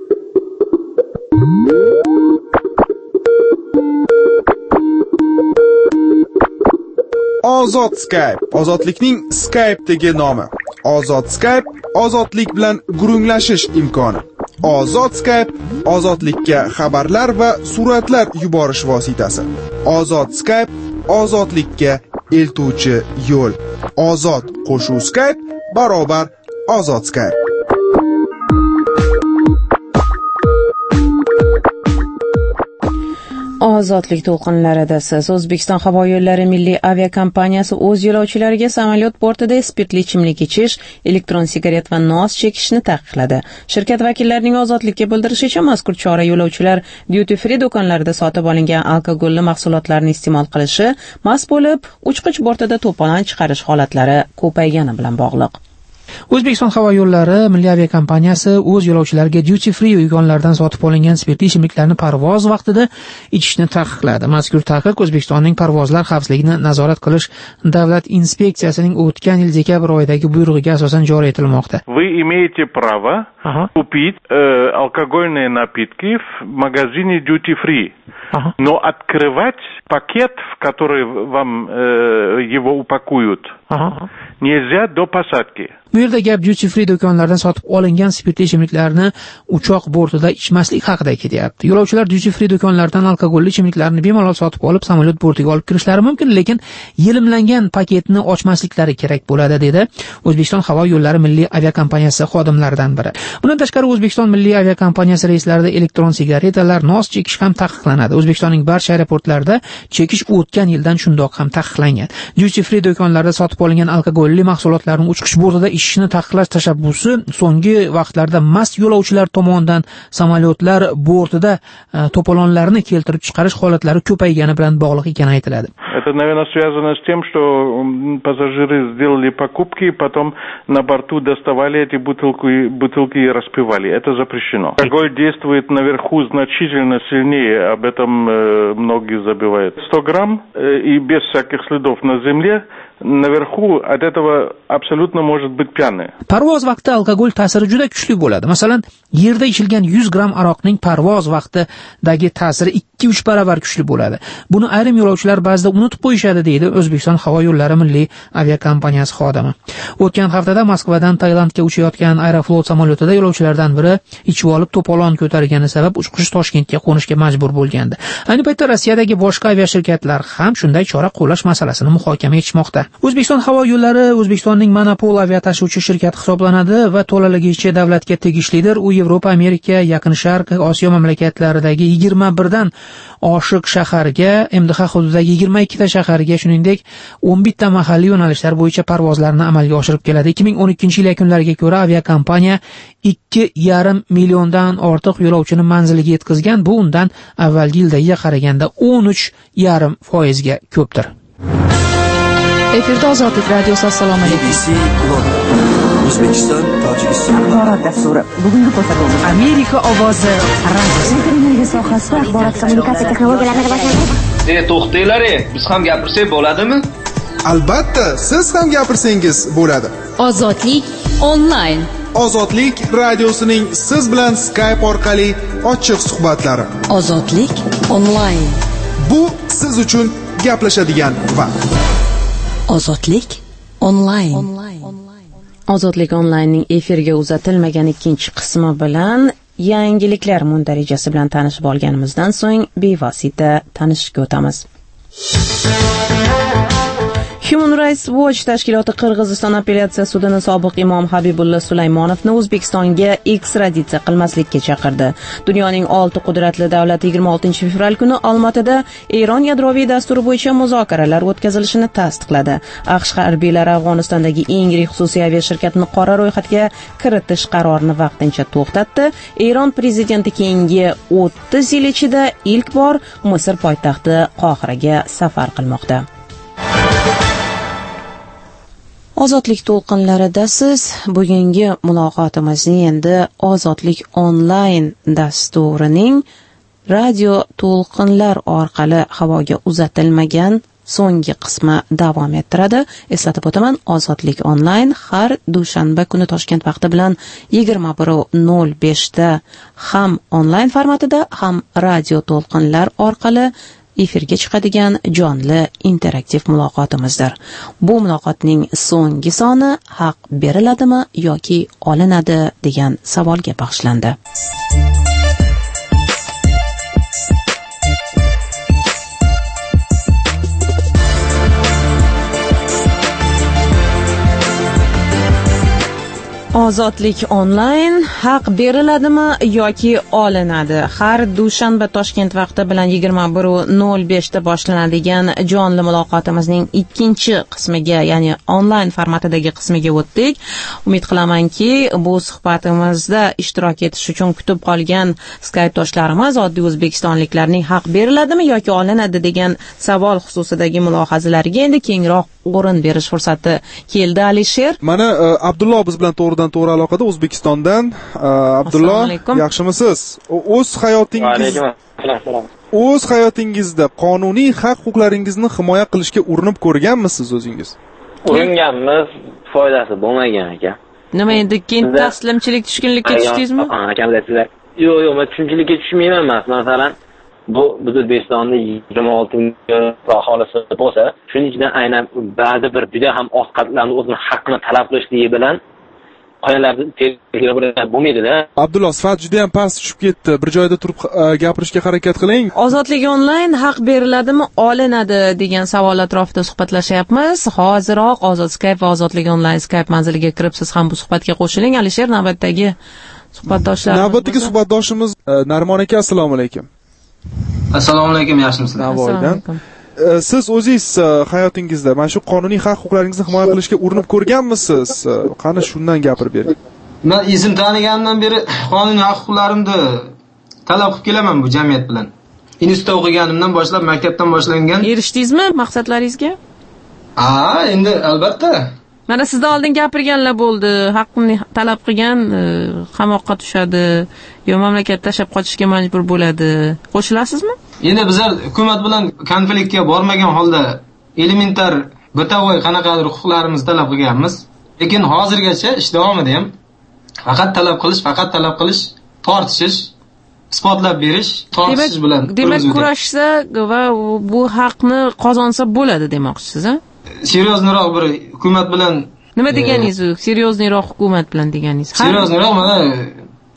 Ozod Skype, ozodlikning Skype'dagi nomi. Ozod Skype, ozodlik bilan gurunglashish imkoni. Ozod Skype, ozodlikka xabarlar va suratlar yuborish vositasi. Ozod Skype, ozodlikka eltuvchi yo'l. Ozod qo'shuv Skype barobar Ozod Skype. Ozodlik to'lqinlarida siz O'zbekiston havo yo'llari milliy aviakompaniyasi o'z yo'lovchilariga samolyot bortida spirtli ichimlik ichish, elektron sigaret va nos chekishni taqiqladi. Shirkat vakillarining ozodlikka bildirishicha, mazkur chora yo'lovchilar duty free do'konlarida sotib olingan alkogolli mahsulotlarni iste'mol qilishi, mast bo'lib, uchqich bortida to'polon chiqarish holatlari ko'paygani bilan bog'liq. O'zbekiston havo yo'llari milliy aviakompaniyasi o'z yo'lovchilariga duty free do'konlardan sotib olingan spirtli ichimliklarni parvoz vaqtida ichishni taqiqladi. Mazkur taqiq O'zbekistonning parvozlar xavfsizligini nazorat qilish davlat inspeksiyasining o'tgan yil dekabr oyidagi buyrug'iga asosan joriy etilmoqda. Вы имеете право купить алкогольные напитки в магазине duty free. Но открывать пакет, в который вам его упакуют, nельзя до посадки. Bu yerda gap duty free do'konlardan sotib olingan spirtli ichimliklarni uchoq bortida ichmaslik haqida ketyapti. Yo'lovchilar duty free do'konlardan alkogolli ichimliklarni bemalol sotib olib samolyot bortiga olib kirishlari mumkin, lekin yelimlangan paketni ochmasliklari kerak bo'ladi, dedi O'zbekiston havo yo'llari milliy aviakompaniyasi xodimlaridan biri. Bundan tashqari O'zbekiston milliy aviakompaniyasi reyslarida elektron sigaretalar, nos chekish ham taqiqlanadi. O'zbekistonning barcha aeroportlarida chekish o'tgan yildan shundoq ham taqiqlangan. Duty free do'konlarda sotib olingan alkogolli mahsulotlarni uchqish bortida ishni taqiqlash tashabbusi so'nggi vaqtlarda mast yo'lovchilar tomonidan samolyotlar bortida to'polonlarni keltirib chiqarish holatlari ko'paygani bilan bog'liq ekani aytiladi. Это, наверное, связано с тем, что пассажиры сделали покупки, потом на борту доставали эти бутылки и распивали. Это запрещено. Алкоголь действует наверху значительно сильнее, об этом многие забывают. 100 грамм и без всяких следов на земле naверху от этого абсолютно может быть пьяный. Parvoz vaqti alkogol ta'siri juda kuchli bo'ladi. Masalan, yerda ichilgan 100 gram aroqning parvoz vaqtidagi ta'siri 2-3 barobar kuchli bo'ladi. Buni ayrim yo'lovchilar ba'zida unutib qo'yishadi, deydi O'zbekiston havo yo'llari milliy aviakompaniyasi xodimi. O'tgan haftada Moskvadan Tailandga uchayotgan Aeroflot samolyotida yo'lovchilardan biri ichib olib to'polon ko'targani sabab uchqush Toshkentga qo'nishga majbur bo'lgandi. Ayni paytda Rossiyadagi boshqa aviashirkatlar ham shunday chora qo'llash masalasini muhokama etishmoqda. O'zbekiston havo yo'llari O'zbekistonning monopol aviatashuvchi shirkati hisoblanadi va to'laligicha davlatga tegishlidir. U Yevropa, Amerika, Yaqin Sharq, Osiyo mamlakatlaridagi 21 dan oshiq shaharga, MDH hududidagi 22 ta shaharga, shuningdek 11 ta mahalliy yo'nalishlar bo'yicha parvozlarni amalga oshirib keladi. 2012-yil yakunlariga ko'ra aviakompaniya 2,5 milliondan ortiq yo'lovchini manziliga yetkazgan. Bu undan avvalgi yildagiga qaraganda 13,5% ga ko'pdir. Efirda Ozodlik radiosi. Assalomu alaykum. O'zbekiston, Tojikiston axborot dasturi. Bugungi ko'rsatuv Amerika ovozi radiosi. Energetika sohasida axborot kommunikatsiya texnologiyalarini rivojlantirish. To'xtanglar, biz ham gapirsak bo'ladimi? Albatta, siz ham gapirsangiz bo'ladi. Ozodlik onlayn. Ozodlik radiosining siz bilan Skype orqali ochiq suhbatlari. Ozodlik onlayn. Bu siz uchun gaplashadigan vaqt. Ozodlik onlayn. Ozodlik onlaynning efirga uzatilmagan ikkinchi qismi bilan yangiliklar mundarijasi bilan tanishib olganimizdan so'ng bevosita tanishishga o'tamiz. Human Rights Watch tashkiloti Qirg'iziston apellyatsiya sudining sobiq imom Habibulla Sulaymonovni O'zbekistonga ekstraditsiya qilmaslikka chaqirdi. Dunyoning 6 qudratli davlati 26-fevral kuni Olmaotada Eron yadroviy dasturi bo'yicha muzokaralar o'tkazilishini tasdiqladi. AQSh harbiylari Afg'onistondagi eng yirik xususiy aviashirkatni qora ro'yxatga kiritish qarorini vaqtincha to'xtatdi. Eron prezidenti keyingi 30 yil ichida ilk bor Misr poytaxti Qohiraga safar qilmoqda. Ozodlik to'lqinlarida siz bugungi muloqotimizni endi Ozodlik onlayn dasturining radio to'lqinlar orqali havoga uzatilmagan so'nggi qismi davom ettiradi. Eslatib o'taman, Ozodlik onlayn har dushanba kuni Toshkent vaqti bilan 21:05 da ham onlayn formatida, ham radio to'lqinlar orqali efirga chiqadigan jonli interaktiv muloqotimizdir. Bu muloqotning so'nggi soni haq beriladimi yoki olinadi degan savolga bag'ishlandi. Ozodlik onlayn haq beriladimi yoki olinadi? Har dushanba Toshkent vaqti bilan 21:05 da boshlanadigan jonli muloqotimizning ikkinchi qismiga, ya'ni onlayn formatidagi qismiga o'tdik. Umid qilamanki, bu suhbatimizda ishtirok etish uchun kutib qolgan Skype doshlarimiz oddiy o'zbekistonliklarning haq beriladimi yoki olinadi degan savol xususidagi mulohazalariga endi kengroq o'rin berish fursati keldi. Alisher, mana Abdulloh biz bilan to'g'ridan to'g'ri aloqada O'zbekistondan. Abdulloh, yaxshimisiz? O'z hayotingizda qonuniy haq-huquqlaringizni himoya qilishga urinib ko'rganmisiz o'zingiz? Uringanmiz, foydasi bo'lmagan ekan. Nima endi keyin taslimchilik tushkunlikka tushdingizmi? Yo'q, men tushkunlikka tushmayman. Masalan, bu biz O'zbekistonda 26 million aholisi bo'lsa, shuning ichidan aynan ba'zi bir juda ham oz qatlamni o'zini haqqini talab qilishligi bilan qoyalarni tergab bo'lmaydi-da. Abdulloh, sifat juda ham past tushib ketdi. Bir joyda turib gapirishga harakat qiling. Ozodlik onlayn haq beriladimi, olinadi degan savol atrofida suhbatlashyapmiz. Hoziroq Ozod Skype va Ozodlik onlayn Skype manziliga kirib siz ham bu suhbatga qo'shiling. Alisher, navbatdagi suhbatdoshlarimiz. Navbatdagi suhbatdoshimiz Narmon aka, assalomu alaykum. Assalomu alaykum, yaxshimisizlar? Navoiydan. Siz o'zingiz hayotingizda mana shu qonuniy haq-huquqlaringizni himoya qilishga urinib ko'rganmisiz? Qani shundan gapirib bering. Men izim tanigandan beri qonuniy haq-huquqlarimni talab qilib kelaman bu jamiyat bilan. Institutda o'qiganimdan boshlab, maktabdan boshlangan. Erishdingizmi maqsadlaringizga? Endi albatta. Mana sizdan oldin gapirganlar bo'ldi. Haqqimni talab qilgan qamoqqa tushadi, yo mamlakat tashlab qochishga majbur bo'ladi. Qo'shilasizmi? Endi bizlar hukumat bilan konfliktga bormagan holda elementar botavoy qanaqadir huquqlarimizni talab qilganmiz. Lekin hozirgacha ish davomida ham faqat talab qilish, tortishish, isbotlab berish, tortishish bilan. Demak, kurashsa va bu haqni qozonsa bo'ladi demoqchisiz, a? Seriozroq bir hukumat bilan nima deganingiz u? Seriozroq hukumat bilan deganingiz? Seriozroq mana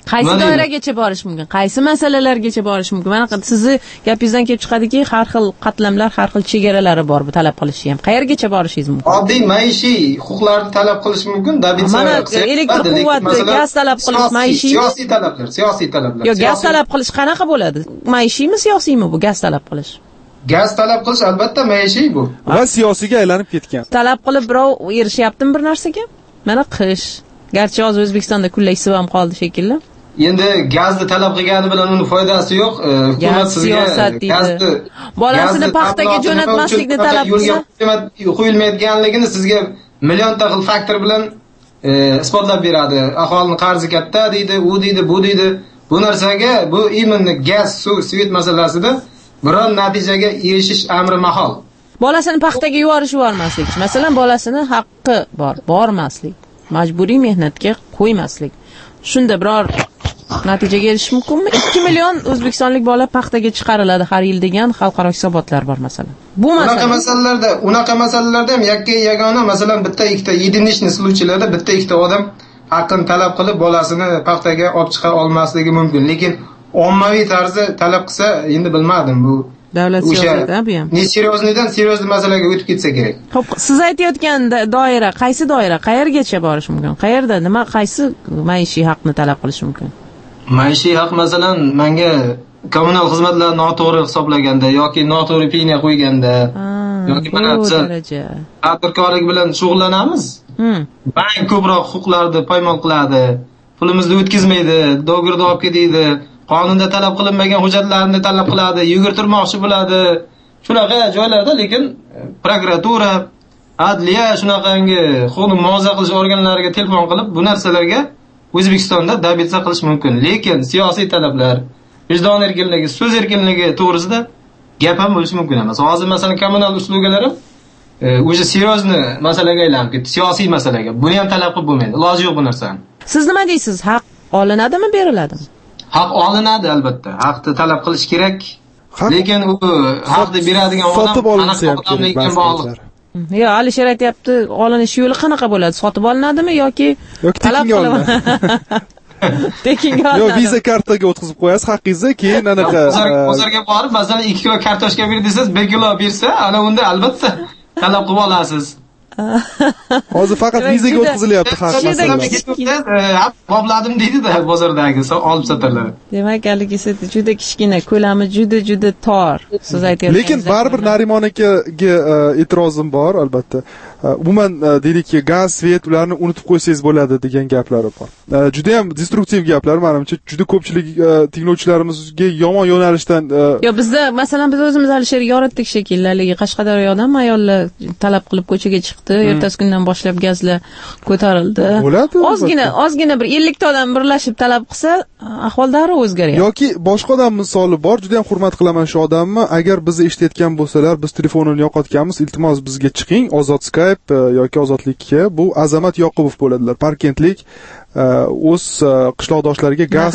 Qaysi doiragacha borish mumkin? Qaysi masalalargacha borish mumkin? Mana sizni gapingizdan kelib chiqadiki, har xil qatlamlar, har xil chegaralari bor bu talab qilishi ham. Qayergacha borishingiz mumkin? Oddiy maishiy huquqlarni talab qilish mumkin. Mana elektr quvvati, gaz talab qilish maishiy, siyosiy talablar. Yo'q, gaz talab qilish qanaqa bo'ladi? Maishiymi, siyosiymi bu gaz talab qilish? Gaz talab qilish albatta maishiy bu. Va siyosiyga aylanib ketgan. Talab qilib birov erishyaptimi bir narsaga? Mana qish. Garchi hozir O'zbekistonda kunlay issiq ham qoldi shekilli. Endi gazni talab qilgani bilan uni foydasi yo'q. Hukumat sizga gazni bolasini paxtaga jo'natmaslikni talab qilsa, qo'yilmayotganligini sizga millionta xil faktor bilan isbotlab beradi. Aholining qarzi katta deydi, u deydi, bu deydi. Bu narsaga bu imonni gaz, suv, svet masalasida biron natijaga erishish amri mahol. Bolasini paxtaga yubormaslik. Masalan, bolasini haqqi bor, bormaslik. Majburiy mehnatga qo'ymaslik. Shunda biror natijaga erishish mumkinmi? 2 million o'zbekistonlik bola paxtaga chiqariladi har yil degan xalqaro hisobotlar bor masalan. Bu unaqa masalalarda ham yagona masalan bitta ikkita единичный случайlarda bitta ikkita odam haqqini talab qilib bolasini paxtaga olib chiqa olmasligi mumkin. Lekin ommaviy tarzda talab qilsa, endi bilmadim bu davlat siyosati bu ham. Seriozniy masalaga o'tib ketsa kerak. Xo'p, siz aytayotgan doira, qaysi doira, qayergacha borish mumkin? Qayerda, nima, qaysi maishiy haqni talab qilish mumkin? Maishiy haq masalan menga kommunal xizmatlar noto'g'ri hisoblaganda yoki noto'g'ri penya qo'yganda yoki mana biz tadbirkorlik bilan shug'ullanamiz. Bank ko'proq huquqlarni poymol qiladi, pulimizni o'tkazmaydi, dogirda olib ketadi, qonunda talab qilinmagan hujjatlarni talab qiladi, yugurtirmoqchi bo'ladi. Shunaqa joylarda lekin prokuratura, adliya shunaqangi huquqni muhofaza qilish organlariga telefon qilib bu narsalarga O'zbekistonda dabitsa qilish mumkin. Lekin siyosiy talablar, vijdon erkinligi, so'z erkinligi to'g'risida gap ham bo'lishi mumkin emas. Hozir masalan kommunal uslugalar ham o'sha seriozniy masalaga aylanib ketdi, siyosiy masalaga. Buni ham talab qilib bo'lmaydi. Iloji yo'q bu narsani. Siz nima deysiz? Haq olinadimi, beriladimi? Haq olinadi albatta. Haqni talab qilish kerak. Lekin u haqni beradigan odam qanaqa bog'liq. Yo, Alisher aytayapti, olinish yo'li qanaqa bo'ladi? Sotib olinadimi yoki talab qilinadi? Tekinga olinadi. Yo, viza kartaga o'tkazib qo'yasiz haqingizni, keyin anaqa bozorga borib, masalan 2 kilo kartoshka ber desangiz, 1 kilo bersa, ana unda albatta talab qilib olasiz. Hozir faqat vizaga o'tkazilyapti haq masalasi. Bobladim deydi-da bozordagi olib sotarlar. Demak, haligisi juda kichkina, ko'lami juda tor. Siz aytayotganingiz. Lekin baribir Narimon akaga e'tirozim bor, albatta. Umuman deylikki, gaz, svet ularni unutib qo'ysangiz bo'ladi degan gaplari bor. Juda ham destruktiv gaplar, menimcha, juda ko'pchilik tinglovchilarimizga yomon yo'nalishdan Yo, bizda masalan biz o'zimiz Alisher yoritdik shekilli, Qashqadaryodan ayollar talab qilib ko'chaga chiqdi. Ertasi kundan boshlab gazlar ko'tarildi. Ozgina bir 50 ta odam birlashib talab qilsa, ahvol darrov o'zgaryapti. Yoki boshqa odam misoli bor, juda ham hurmat qilaman shu odamni. Agar bizni eshitayotgan bo'lsalar, biz telefonini yo'qotganmiz, iltimos bizga chiqing, Ozod Skype yoki Ozodlikka. Bu Azamat Yoqubov bo'ladilar, Parkentlik. O'z qishloqdoshlariga gaz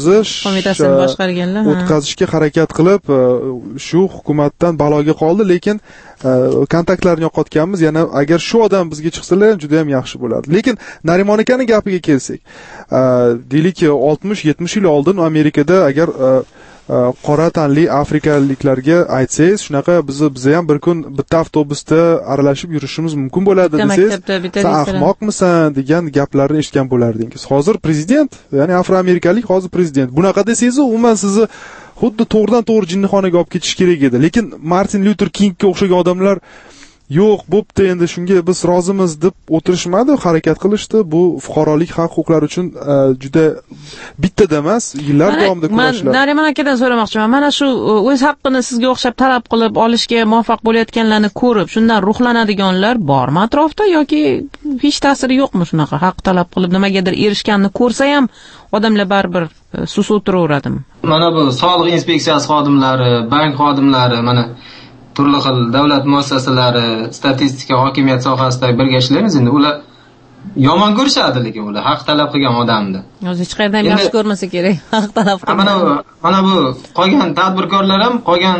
o'tkazishga harakat qilib, shu hukumatdan baloga qoldi, lekin kontaktlarni yo'qotganmiz. Yana agar shu odam bizga chiqsalar ham juda ham yaxshi bo'lardi. Lekin Narimon akaning gapiga kelsak, deylik 60-70 yil oldin Amerikada agar qora tanli afrikaliklarga aytsangiz, shunaqa biz ham bir kun bitta avtobusda aralashib yurishimiz mumkin bo'ladi desangiz, "Sen ahmoqmisan?" degan gaplarni eshitgan bo'lardingiz. Hozir prezident, ya'ni afroamerikalik hozir prezident. Bunaqa desangiz, umuman sizni xuddi to'g'ridan-to'g'ri jinnixonaga olib ketish kerak edi. Lekin Martin Luther Kingga o'xshagan odamlar yo'q, bo'pti, endi shunga biz rozimiz deb o'tirishmadi, harakat qilishdi. Bu fuqarolik haq-huquqlari uchun juda bittada emas, yillar davomida kurashlar. Men Nariman akadan so'ramoqchiman. Mana shu o'z haqqini sizga o'xshab talab qilib olishga muvaffaq bo'layotganlarni ko'rib, shundan ruhlanadiganlar bormi atrofda yoki hech ta'siri yo'qmi shunaqa haq talab qilib nimagadir erishganini ko'rsa ham odamlar baribir sus o'tiraveradimi? Mana bu soliq inspeksiyasi xodimlari, bank xodimlari, mana turli xil davlat muassasalari, statistika, hokimiyat sohasida birga ishlaymiz. Endi ular yomon ko'rishadi, lekin ular haq talab qilgan odamni. O'zi hech qayerdan ham yaxshi ko'rmasa kerak, haq talab qilgan. Mana bu qolgan tadbirkorlar ham, qolgan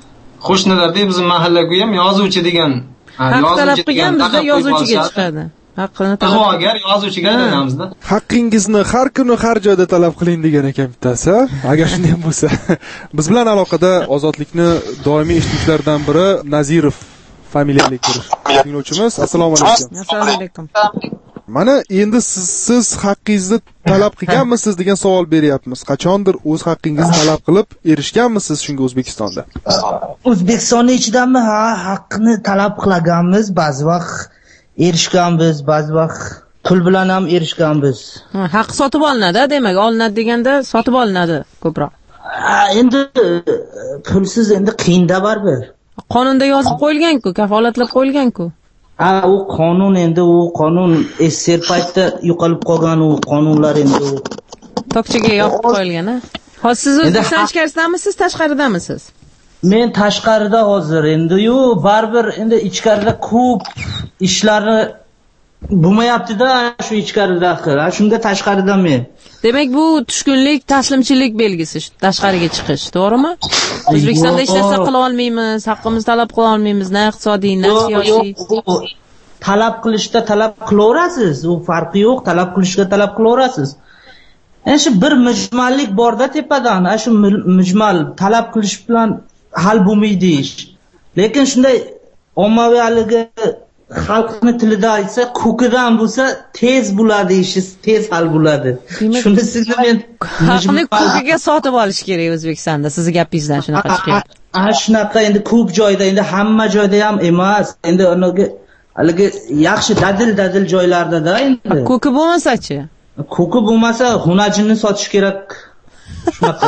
qo'shnilarda bizning mahallaga ham yozuvchi degan, haq talab qilgan bizda yozuvchiga chiqadi. Haqqini ig'vogar yozuvchiga aylanamizda. Haqqingizni har kuni har joyda talab qiling degan ekan bittasi. Agar shunday bo'lsa, biz bilan aloqada ozodlikni doimiy eshituvchilardan biri Nazirov familiyali tinglovchimiz. Assalomu alaykum. Assalomu alaykum. Mana endi siz haqqingizni talab qilganmisiz degan savol beryapmiz. Qachondir o'z haqqingizni talab qilib erishganmisiz shunga O'zbekistonda? O'zbekistonning ichidami haqqini talab qilganmiz, ba'zi vaqt erishganmiz, ba'zi vaqt pul bilan ham erishganmiz. Haq sotib olinadi, demak, olinadi deganda sotib olinadi ko'proq. Endi pulsiz endi qiyinda baribir. Qonunda yozib qo'yilgan-ku, kafolatlab qo'yilgan-ku. U qonun endi u qonun SSR paytda yo'qolib qolgan u qonunlar endi u tokchaga yopib qo'yilgan, a? Hozir siz O'zbekiston ichkarisidamisiz, tashqaridamisiz? Men tashqarida hozir endi-yu, baribir endi ichkarida ko'p ishlarni bo'lmayapti-da, shu ichkarida. Shunga tashqarida men. Demak, bu tushkunlik, taslimchilik belgisi, tashqariga chiqish, to'g'rimi? O'zbekistonda hech narsa qila olmaymiz, haqqimizni talab qila olmaymiz, na iqtisodiy, na siyosiy. Talab qilishda talab qilaverasiz, u farqi yo'q, talab qilishga talab qilaverasiz. Endi shu bir mijmallik borda tepadan, shu mijmal talab qilish bilan hal bo'lmaydi ish. Lekin shunday ommaviy haligi xalqni tilida aytsa, ko'kidan bo'lsa tez bo'ladi, ishi tez hal bo'ladi. Shunisini men haqni ko'kiga sotib olish kerak O'zbekistonda. Sizni gapingizdan shunaqa chiqyapti. Shunaqa endi ko'p joyda, endi hamma joyda ham emas. Endi haligi yaxshi dadil joylarda-da endi. Ko'ki bo'lmasa-chi? Ko'ki bo'lmasa, xunajinni sotish kerak. Shunaqa.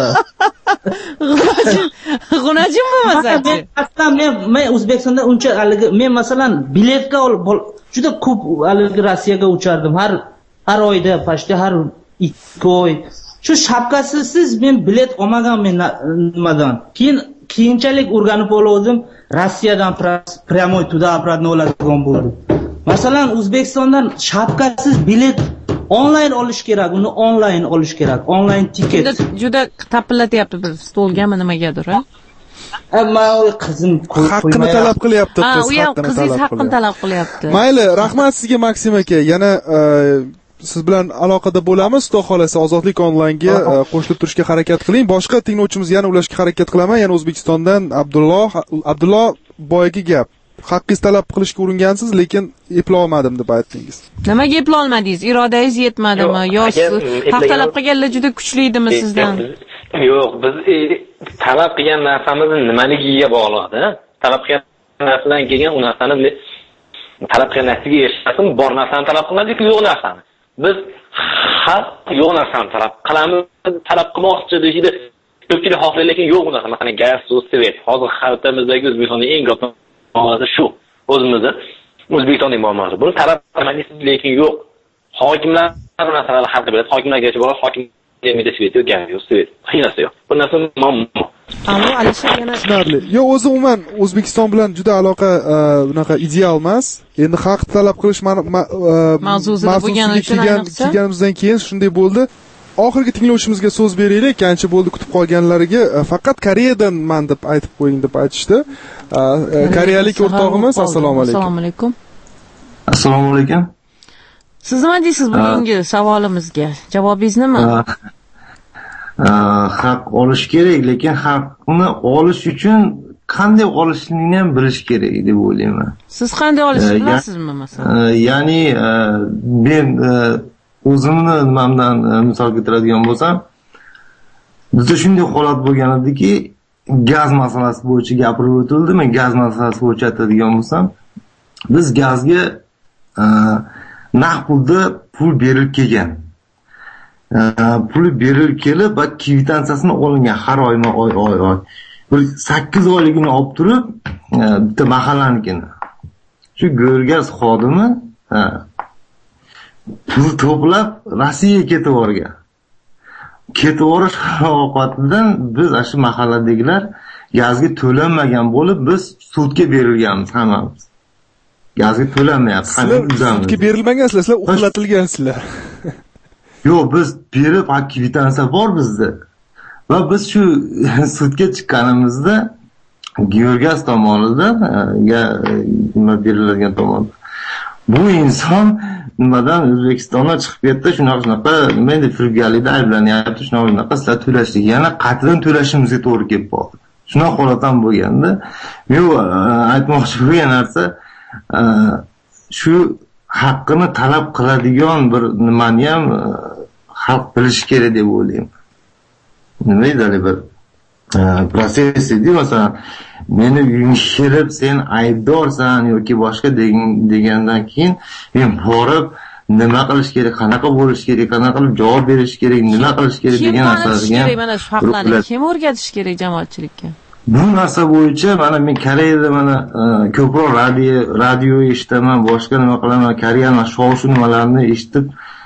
Xunajin bo'lmasa-chi? Men O'zbekistonda uncha haligi men masalan biletga juda ko'p haligi Rossiyaga uchardim. Har oyda, pashta har 2 oy. Shu shapkasiz men bilet olmaganman nimadan. Keyinchalik o'rganib oldim, Rossiyadan прямой туда обратно oladigan bo'ldim. Masalan, O'zbekistondan shapkasiz bilet onlayn olish kerak, uni onlayn olish kerak, onlayn tiket. Juda tapillatyapti bir stolgami nimagadir, ha? Qizim haqqini talab qilyapti, qiz haqqini talab qilyapti. Mayli, rahmat sizga Maksim aka. Yana siz bilan aloqada bo'lamiz. Xudo xolasa Ozodlik onlaynga qo'shilib turishga harakat qiling. Boshqa tinglovchimiz yana ulashga harakat qilaman. Yana O'zbekistondan Abdulloh boyagi gap. Haqqingiz talab qilishga uringansiz, lekin eplay olmadim deb aytdingiz. Nimaga eplay olmadingiz? Irodangiz yetmadimi? Yo, haq talab qilganlar juda kuchli edimi sizdan? Yo'q, biz talab qilgan narsamiz nimaligiga bog'liq-da. Talab qilgan narsadan kelgan u narsani talab qilgan narsaga erishasizmi, bor narsani talab qilmadik, yo'q narsani. Biz yo'q narsani talab qilamiz, talab qilmoqchi deydi. Ko'pchilik xohlaydi, lekin yo'q u narsa. Masalan, gaz, suv, svet. Hozir xaritamizdagi O'zbekistonning eng katta muammosi shu. O'zimizda O'zbekistonning muammosi. Buni talab qilmaysiz, lekin yo'q. Hokimlar bu narsalarni hal qiladi. Hokimlargacha borib, hokim yerda svet yo'q, gaz yo'q, svet. Hech narsa yo'q. Bu narsa muammo. Ammo Alisher yana tushunarli. Yo, o'zi umuman O'zbekiston bilan juda aloqa bunaqa ideal emas. Endi haq talab qilish mavzusida bo'lgani uchun kelganimizdan keyin shunday bo'ldi. Oxirgi tinglovchimizga so'z beraylik. Qancha bo'ldi kutib qolganlariga faqat Koreyadanman deb aytib qo'ying deb aytishdi. Koreyalik o'rtog'imiz, assalomu alaykum. Assalomu alaykum. Assalomu alaykum. Siz nima deysiz bugungi savolimizga? Javobingiz nima? Haq olish kerak, lekin haqni olish uchun qanday olishni ham bilish kerak deb o'ylayman. Siz qanday olishni bilasizmi masalan? Ya'ni men o'zimni nimamdan misol keltiradigan bo'lsam, bizda shunday holat bo'lgan ediki, gaz masalasi bo'yicha gapirib o'tildi. Men gaz masalasi bo'yicha aytadigan bo'lsam, biz gazga naqd pulda pul berilib kelgan. Puli berilib kelib, va kvitantsiyasini olingan har oyma oy. Bir 8 oyligini olib turib, bitta mahallanikini. Shu Go'rgaz xodimi pul to'plab Rossiyaga ketib borgan. Ketib borish oqibatidan biz shu mahalladagilar gazga to'lanmagan bo'lib, biz sudga berilganmiz hammamiz. Gazga to'lanmayapti. Sudga berilmagansizlar, sizlar uxlatilgansizlar. Yo'q, biz berib kvitansiya bor bizda. Va biz shu sudga chiqqanimizda Go'rgaz tomonidan nima beriladigan tomon bu inson nimadan O'zbekistondan chiqib ketdi, shunaqa nima endi firibgarlikda ayblanyapti, shunaqa sizlar to'lashdik, yana qaytadan to'lashimizga to'g'ri kelib qoldi. Shunaqa holat ham bo'lganda, men aytmoqchi bo'lgan narsa shu haqqini talab qiladigan bir nimani ham xalq bilishi kerak deb o'ylayman. Nima deydi bir protsess edi, masalan, meni uyimga kirib sen aybdorsan yoki boshqa degandan keyin men borib nima qilish kerak, qanaqa bo'lish kerak, qanaqa qilib javob berish kerak, nima qilish kerak degan narsalarga mana shu haqlarni kim o'rgatish kerak jamoatchilikka? Bu narsa bo'yicha mana men Koreyada mana ko'proq radio eshitaman, boshqa nima qilaman, Koreyaning shov-shu nimalarni eshitib,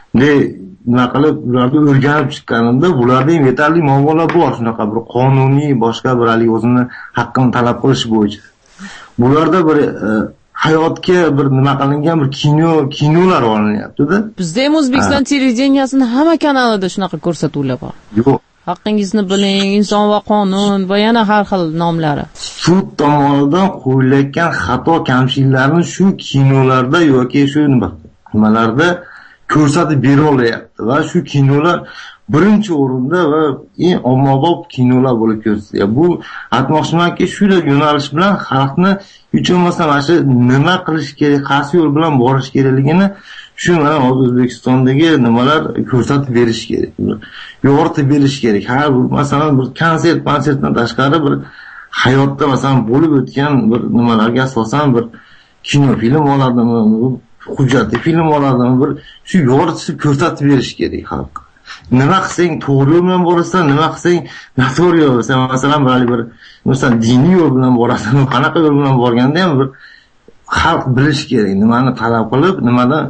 nima qilib ularni o'rganib chiqqanimda bularda ham yetarli muammolar bor, shunaqa bir qonuniy boshqa bir o'zini haqqini talab qilish bo'yicha. Bularda bir hayotga bir nima qilingan bir kinolar olinyapti-da. Bizda ham O'zbekiston televideniyasining hamma kanalida shunaqa ko'rsatuvlar bor. Yo'q. Haqqingizni biling, inson va qonun va yana har xil nomlari. Sud tomonidan qo'yilayotgan xato kamchiliklarni shu kinolarda yoki shu nimalarda ko'rsatib bera olyapti va shu kinolar birinchi o'rinda va eng ommabop kinolar bo'lib ko'rsatiladi. Bu aytmoqchimanki, shu yo'nalish bilan xalqni hech bo'lmasa mana shu nima qilish kerak, qaysi yo'l bilan borish kerakligini shu mana O'zbekistondagi nimalar ko'rsatib berish kerak, yo'ritib berish kerak. Ha, masalan bir konsertdan tashqari bir hayotda masalan bo'lib o'tgan bir nimalarga asosan bir kino film oladimi, hujjatli film oladimi, bir shu yo'ritib ko'rsatib berish kerak xalqqa. Nima qilsang to'g'ri yo'l bilan borasan, nima qilsang noto'g'ri yo'l. Masalan, bir masalan diniy yo'l bilan borasan, qanaqa yo'l bilan borganda ham bir xalq bilish kerak, nimani talab qilib, nimadan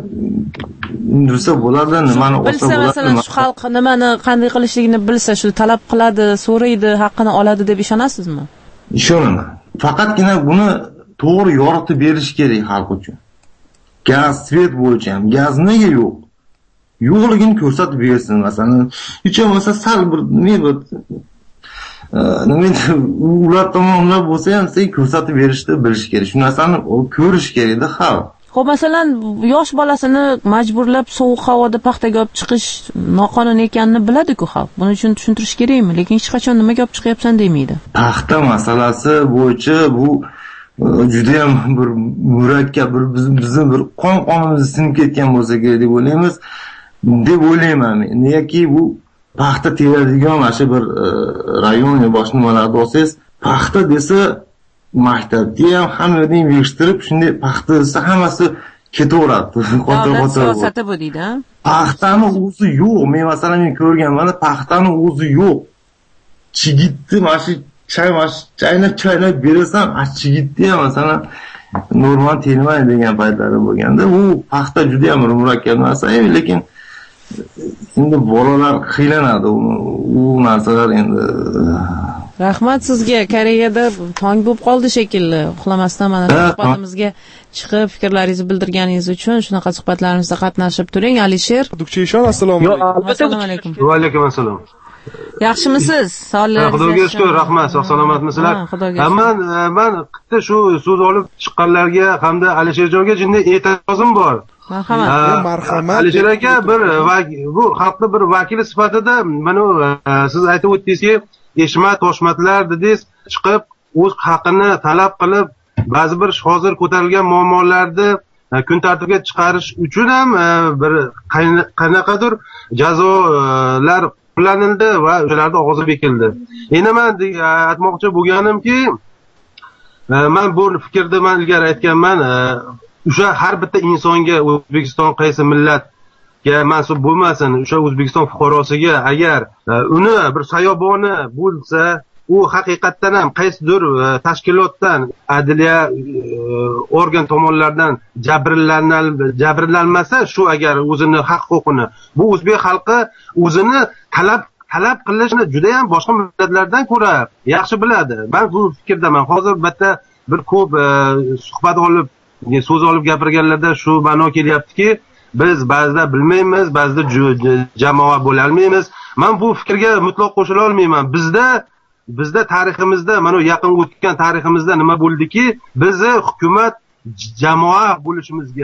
yursa bo'ladi, nimani olsa bo'ladi. Masalan, shu xalq nimani qanday qilishligini bilsa, shu talab qiladi, so'raydi, haqqini oladi deb ishonasizmi? Ishonaman. Faqatgina buni to'g'ri yoritib berish kerak xalq uchun. Gaz, svet bo'yicha ham gaz nega yo'q? Yo'qligini ko'rsatib bersin, masalan. Hech bo'lmasa sal bir ular tomonidan bo'lsa ham sen ko'rsatib berishni bilish kerak. Shu narsani ko'rish kerak-da xalq. Xo'p, masalan, yosh bolasini majburlab sovuq havoda paxtaga olib chiqish noqonuniy ekanini biladi-ku xalq. Buning uchun tushuntirish kerakmi? Lekin hech qachon nimaga olib chiqyapsan demaydi. Paxta masalasi bo'yicha bu juda ham bir murakkab, bizni bir qonimizga sinib ketgan bo'lsa kerak deb o'ylaymiz. Deb o'ylayman men. Negaki bu paxta teradigan mana shu bir rayon yoki boshqa nimalarda olsangiz, paxta desa maktabda ham hammadan yig'ishtirib, shunday paxta desa hammasi ketaveradi. Siyosati bu deydi. Paxtani o'zi yo'q. Men masalan ko'rganman, paxtani o'zi yo'q. Chigitni mana shu chaynab berasan, chigitni ham masalan normal termaydi degan paytlari bo'lganda, u paxta juda ham murakkab narsa, lekin endi bolalar qiynaladi u narsalar endi. Rahmat sizga. Koreyada tong bo'lib qoldi shekilli. Uxlamasdan mana suhbatimizga chiqib fikrlaringizni bildirganingiz uchun shunaqa suhbatlarimizda qatnashib turing. Alisher Dukchishon, assalomu alaykum. Va alaykum assalom. Yaxshimisiz? Sog'ligingiz? Xudoga shukr, rahmat. Sog' salomatmisizlar? Men qitta shu so'z olib chiqqanlarga hamda Alisherjonga jinday e'tirozim bor. Marhamat. Alisher aka, bu xalqning bir vakili sifatida mana siz aytib o'tdingizki, eshmat, toshmatlar dedingiz, chiqib o'z haqqini talab qilib, ba'zi bir hozir ko'tarilgan muammolarni kun tartibga chiqarish uchun ham bir qanaqadir jazolar qo'llanildi va ularning og'zi bekildi. Endi men aytmoqchi bo'lganimki, men bu fikrni ilgari aytganman, o'sha har bitta insonga, O'zbekiston qaysi millatga mansub bo'lmasin, o'sha O'zbekiston fuqarosiga agar uni bir sayoboni bo'lsa, u haqiqatdan ham qaysidir tashkilotdan, adliya organ tomonidan jabrlanmasa, shu agar o'zini haq-huquqini, bu o'zbek xalqi o'zini talab qilishni juda ham boshqa millatlardan ko'ra yaxshi biladi. Men bu fikrdaman. Hozir bitta bir ko'p suhbat olib, so'z olib gapirganlarda shu ma'no kelyaptiki, biz ba'zida bilmaymiz, ba'zida jamoa bo'la olmaymiz. Men bu fikrga mutlaq qo'shila olmayman. Bizda tariximizda, mana yaqin o'tgan tariximizda nima bo'ldiki, bizni hukumat jamoa bo'lishimizga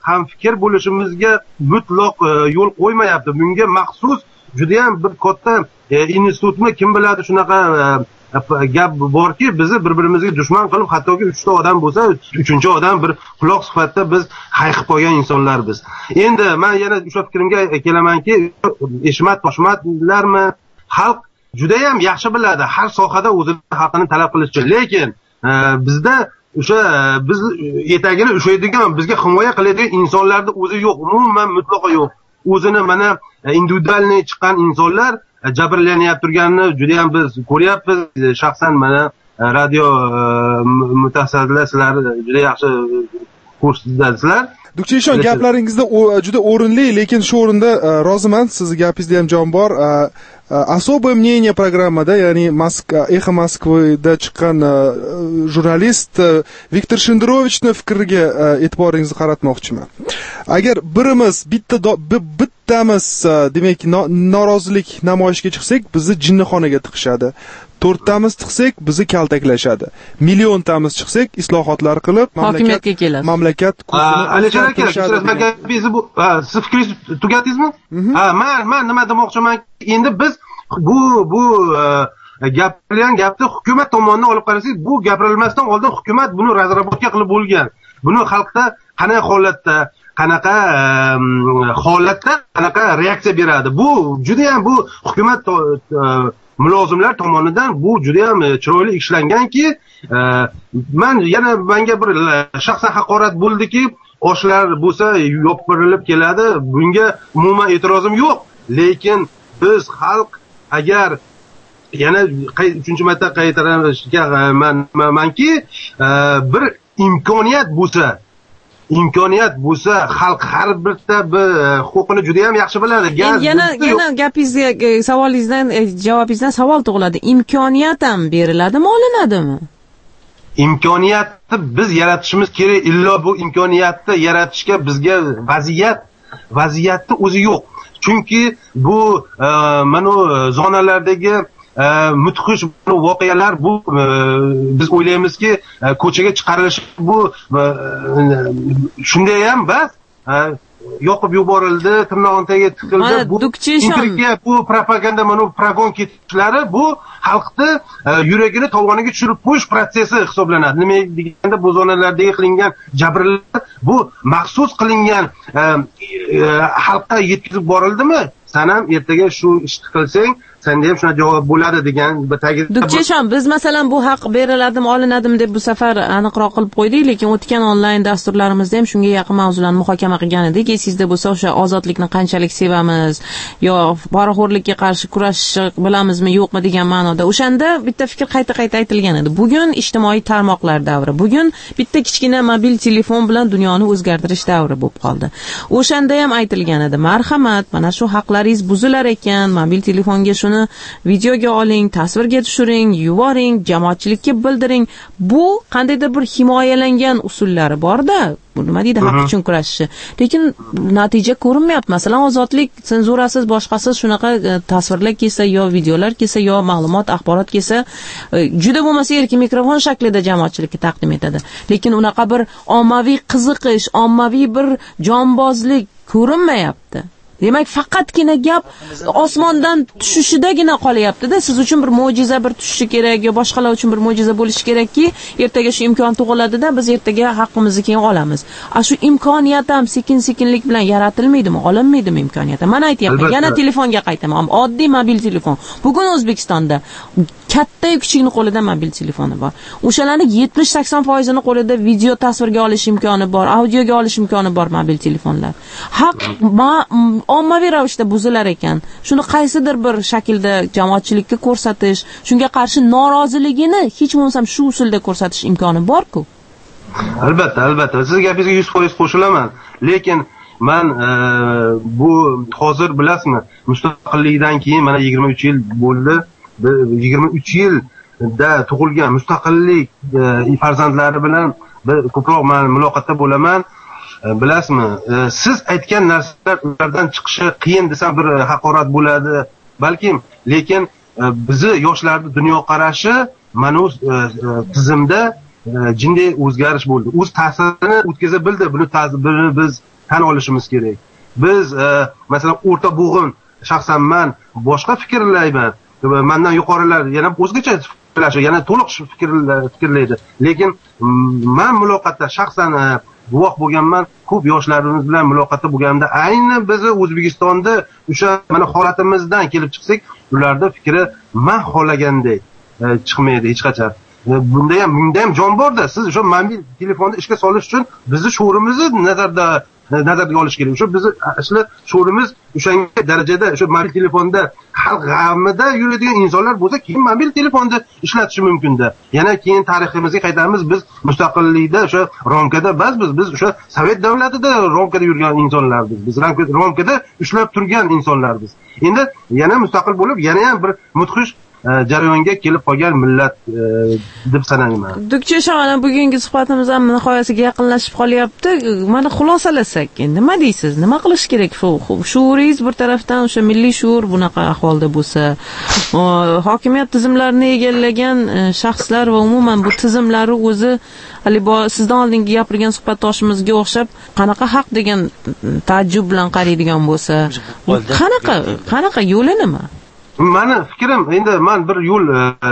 hamfikr bo'lishimizga mutlaq yo'l qo'ymayapti. Bunga maxsus juda ham bir katta institutmi kim biladi shunaqa gap borki, bizni bir-birimizga dushman qilib, hattoki 3 ta odam bo'lsa, 3-chi odam bir quloq sifatida biz hayqib qolgan insonlar biz. Endi men yana o'sha fikrimga kelamanki, Eshmat Toshmatlarmi xalq juda ham yaxshi biladi har sohada o'zining haqqini talab qilishni, lekin bizda o'sha biz etagini ushlaydigan, bizga himoya qiladigan insonlarning o'zi yo'q, umuman mutlaqo yo'q. O'zini mana individualniy chiqqan insonlar jabrlanayotib turganini juda ham biz ko'ryapmiz. Shaxsan mana radio mutasaddilar sizlar juda yaxshi ko'rsatdingizlar. Dukchishon, gaplaringizda juda o'rinli, lekin shu o'rinda roziman, sizni gapingizda ham jon bor. Особое мнение programmada, ya'ni Exa Moskvada chiqqan jurnalist Viktor Shenderovichning fikriga e'tiboringizni qaratmoqchiman. Agar birimiz bittamiz demak norozilik namoyishga chiqsak, bizni jinnixonaga tiqishadi. 4tamiz chiqsak, bizni kaltaklashadi. Milliontamiz chiqsak, islohotlar qilib, hokimiyatga keladi. Mamlakat Alisher aka, siz fikringizni tugatdingizmi? Men nima demoqchiman? Endi biz bu gapirgan gapni hukumat tomonidan olib qarasak, bu gapirilmasdan oldin hukumat buni razrabotka qilib bo'lgan. Buni xalqda qanaqa holatda reaksiya beradi. Bu juda ham bu hukumat mulozimlar tomonidan bu juda ham chiroyli ishlanganki, menga bir shaxsan haqorat bo'ldiki, oshlar bo'lsa yopirilib keladi. Bunga umuman e'tirozim yo'q, lekin biz xalq agar yana 3-marta qaytaramanki, bir imkoniyat bo'lsa xalq har birta huquqini juda ham yaxshi biladi. Yana gapingizga, savolingizdan javobingizdan savol tug'iladi. Imkoniyat ham beriladimi, olinadimi? Imkoniyatni biz yaratishimiz kerak. Illo bu imkoniyatni yaratishga bizga vaziyatni o'zi yo'q. Chunki bu mana zonalardagi mudhish voqealar, bu biz o'ylaymizki ko'chaga chiqarilishi bu shunday ham bas yoqib yuborildi, tirnog'ini tagiga tiqildi. Bu intriga, bu propaganda, mana progon ketishlari bu xalqni yuragini tovoniga tushirib qo'yish protsessi hisoblanadi. Nima deganda, bu zonalardagi qilingan jabrlar bu maxsus qilingan xalqqa yetkazib borildimi? Sen ham ertaga shu ishni qilsang, senda ham shuna javob bo'ladi degan bir ta'kid. Dukchishon, biz masalan bu haq beriladimi, olinadimi deb bu safar aniqroq qilib qo'ydik, lekin o'tgan onlayn dasturlarimizda ham shunga yaqin mavzularni muhokama qilgan edik. Esingizda bo'lsa, o'sha ozodlikni qanchalik sevamiz yo poraxo'rlikka qarshi kurashishni bilamizmi, yo'qmi degan ma'noda. O'shanda bitta fikr qayta-qayta aytilgan edi. Bugun ijtimoiy tarmoqlar davri. Bugun bitta kichkina mobil telefon bilan dunyoni o'zgartirish davri bo'lib qoldi. O'shanda ham aytilgan edi, marhamat, mana shu haqlaringiz buzilar ekan, mobil telefonga shuni videoga oling, tasvirga tushiring, yuboring, jamoatchilikka bildiring. Bu qandaydir bir himoyalangan usullari bor-da. Bu nima deydi, haq uchun kurashishi. Lekin natija ko'rinmayapti. Masalan, ozodlik senzurasiz, boshqasiz shunaqa tasvirlar kelsa yo videolar kelsa yo ma'lumot, axborot kelsa, juda bo'lmasa erkin mikrofon shaklida jamoatchilikka taqdim etadi. Lekin unaqa bir ommaviy qiziqish, ommaviy bir jonbozlik ko'rinmayapti. Demak, faqatgina gap osmondan tushishidagina qolyapti-da. Siz uchun bir mo'jiza bir tushishi kerak yo boshqalar uchun bir mo'jiza bo'lishi kerakki, ertaga shu imkon tug'iladi-da, biz ertaga haqqimizni keyin olamiz. Shu imkoniyat ham sekin-sekinlik bilan yaratilmaydimi, olinmaydimi imkoniyat? Men aytayapman, yana telefonga qaytaman. Oddiy mobil telefon. Bugun O'zbekistonda katta kichikning qo'lida mobil telefoni bor. O'shalarning 70-80% ni qo'lida video tasvirga olish imkoni bor, audioga olish imkoni bor mobil telefonlar. Haq ommaviy ravishda buzilar ekan. Shuni qaysidir bir shaklda jamoatchilikka ko'rsatish, shunga qarshi noroziligini hech bo'lmasa shu usulda ko'rsatish imkoni bor-ku. Albatta. Siz gapingizga 100% qo'shilaman. Lekin men bu hozir bilasizmi, mustaqillikdan keyin mana 23 yil bo'ldi. 23 yilda tug'ilgan mustaqillik farzandlari bilan ko'proq men muloqotda bo'laman. Bilasizmi, siz aytgan narsalar ulardan chiqishi qiyin desam bir haqorat bo'ladi balkim, lekin bizni yoshlarning dunyoqarashi mana tizimda jinday o'zgarish bo'ldi. O'z ta'sirini o'tkaza bildi. Buni biz tan olishimiz kerak. Biz masalan o'rta bo'g'in shaxsan men boshqa fikrlayman. Mendan yuqorilar yana o'zgacha fikrlashi, yana to'liq fikrlaydi. Lekin men muloqotda shaxsan guvoh bo'lganman, ko'p yoshlarimiz bilan muloqotda bo'lganda ayni biz O'zbekistonda o'sha mana holatimizdan kelib chiqsak, ularda fikri men xohlagandek chiqmaydi hech qachon. Bunda ham jon borda. Siz o'sha mobil telefonni ishga solish uchun bizni sho'rimizni nazarga olish kerak. O'sha bizni asli sho'rimiz o'shanga darajada o'sha mobil telefonda xalq g'amida yuradigan insonlar bo'lsa, keyin mobil telefonni ishlatishi mumkin-da. Yana keyin tariximizga qaytamiz. Biz mustaqillikda o'sha romkada biz o'sha Sovet davlatida romkada yurgan insonlarmiz. Biz romkada ushlab turgan insonlarmiz. Endi yana mustaqil bo'lib, yana ham bir mudhish jarayonga kelib qolgan millat deb sanayman. Dukcha mana bugungi suhbatimiz ham nihoyasiga yaqinlashib qolyapti. Mana xulosalasak, nima deysiz? Nima qilish kerak? Shuuringiz bir tarafdan o'sha milliy shuur bunaqa ahvolda bo'lsa, hokimiyat tizimlarini egallagan shaxslar va umuman bu tizimlari o'zi sizdan oldingi gapirgan suhbatdoshimizga o'xshab qanaqa haq degan taajjub bilan qaraydigan bo'lsa, qanaqa yo'li nima? Mani fikrim, endi men bir yo'l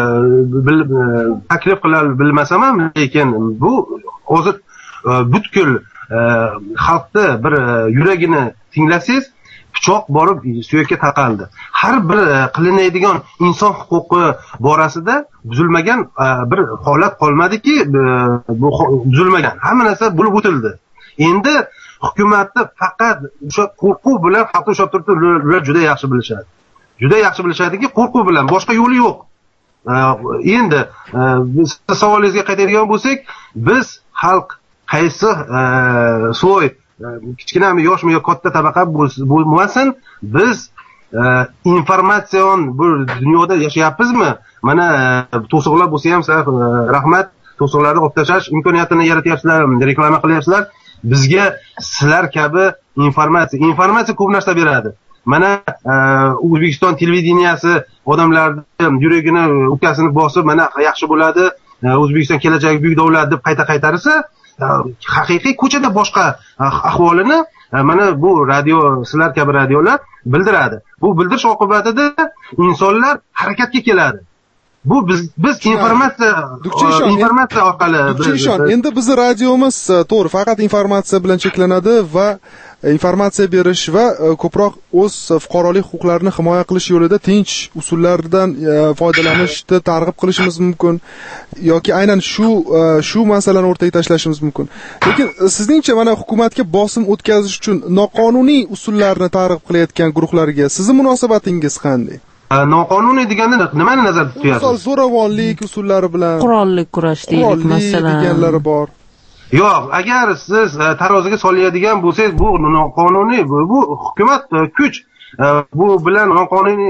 taklif qila bilmasam ham, lekin bu hozir butkul xalqni bir yuragini tinglasangiz, pichoq borib suyakka taqaldi. Har bir qilinadigan inson huquqi borasida buzilmagan bir holat qolmadiki, bu buzilmagan. Hamma narsa bo'lib o'tildi. Endi hukumatni faqat o'sha qo'rquv bilan xalqni ushlab turibdi, ular juda yaxshi bilishadi. Juda yaxshi bilishadiki, qo'rquv bilan boshqa yo'li yo'q. Endi savolingizga qaytadigan bo'lsak, biz xalq qaysi so'y kichkinami, yoshmi yo katta tabaqa bo'lmasin, biz informatsion bu dunyoda yashayapmizmi? Mana to'siqlar bo'lsa ham sizlar rahmat, to'siqlarni olib tashlash imkoniyatini yaratyapsizlar, reklama qilyapsizlar. Bizga sizlar kabi informatsiya ko'p narsa beradi. Mana O'zbekiston televideniyasi odamlarning yuragini, ukasini bosib, mana yaxshi bo'ladi, O'zbekiston kelajagi buyuk davlat deb qaytarsa, haqiqiy ko'chada boshqa ahvolini mana bu radio, sizlar kabi radiolar bildiradi. Bu bildirish oqibatida insonlar harakatga keladi. Bu biz informatsiya orqali endi bizning radiomiz to'g'ri faqat informatsiya bilan cheklanadi va informatsiya berish va ko'proq o'z fuqarolik huquqlarini himoya qilish yo'lida tinch usullardan foydalanishni targ'ib qilishimiz mumkin yoki aynan shu masalani o'rtaga tashlashimiz mumkin. Lekin sizningcha mana hukumatga bosim o'tkazish uchun noqonuniy usullarni targ'ib qilayotgan guruhlarga sizning munosabatingiz qanday? Noqonuniy deganda nimani nazarda tutyapsiz? Misol zo'ravonlik usullari bilan qurolli kurash deylik masalan deganlari bor. Yo'q, agar siz taroziga soladigan bo'lsangiz, bu noqonuniy, bu hukumat kuch bu bilan noqonuniy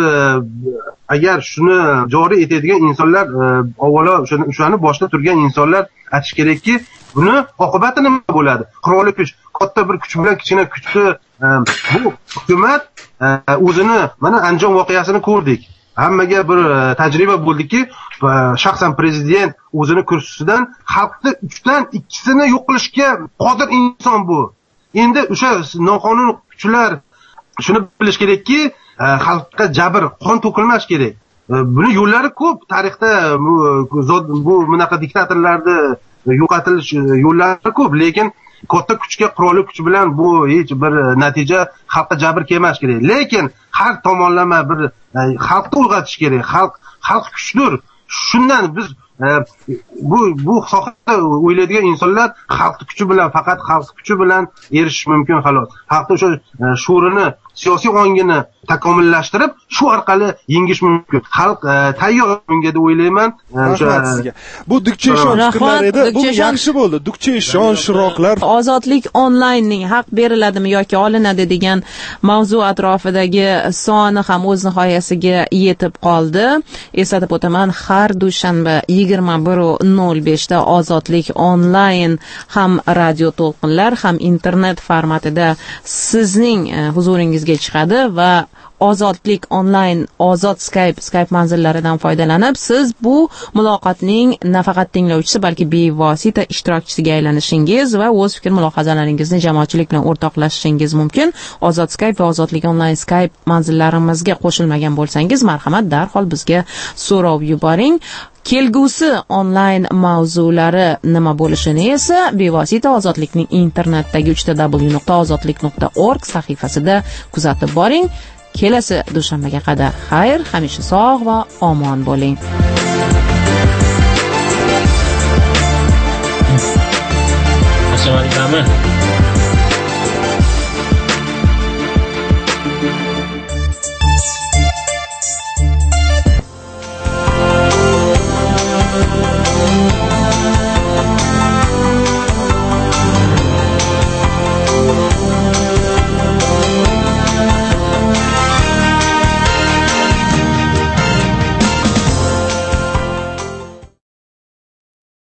agar shuni joriy etadigan insonlar, avvalo o'shani boshda turgan insonlar aytish kerakki, buni oqibati nima bo'ladi? Qurolli kuch, katta bir kuch bilan kichkina kuchni bu hukumat o'zini mana Andijon voqeasini ko'rdik. Hammaga bir tajriba bo'ldiki, shaxsan prezident o'zini kursisidan xalqni 3dan 2sini yo'q qilishga qodir inson bu. Endi o'sha noqonuniy kuchlar shuni bilish kerakki, xalqqa jabr, qon to'kilmas kerak. Buni yo'llari ko'p. Tarixda bu bunaqa diktatorlarni yo'qotilish yo'llari ko'p, lekin katta kuchga, qurolli kuch bilan bu hech bir natija xalqqa jabr kelmas kerak. Lekin har tomonlama bir xalqni uyg'otish kerak. Xalq kuchdir. Shundan biz bu sohada o'ylaydigan insonlar xalq kuchi bilan, faqat xalq kuchi bilan erishish mumkin xolos. Xalqning o'sha shuurini, siyosiy ongini takomillashtirib, shu orqali yengish mumkin. Xalq tayyor bunga deb o'ylayman. O'sha bu Dukcheshon fikrlari edi. Bu yaxshi bo'ldi. Dukcheshon shiroqlar. Ozodlik onlaynning haq beriladimi yoki olinadi degan mavzu atrofidagi soni ham o'z nihoyasiga yetib qoldi. Eslatib o'taman, har dushanba 21:05 da Ozodlik onlayn ham radio to'lqinlar ham internet formatida sizning huzuringizga chiqadi va ozodlik onlayn ozod Skype manzillaridan foydalanib siz bu muloqotning nafaqat tinglovchisi balki bevosita ishtirokchisiga aylanishingiz va o'z fikr mulohazalaringizni jamoatchilik bilan o'rtoqlashishingiz mumkin. Ozod Skype va ozodlik onlayn Skype manzillarimizga qo'shilmagan bo'lsangiz marhamat darhol bizga so'rov yuboring. Kelgusi onlayn mavzulari nima bo'lishini esa bevosita ozodlikning internetdagi www.ozodlik.org sahifasida kuzatib boring. Kelasi dushanbaga qadar xayr, hamisha sog' va omon bo'ling.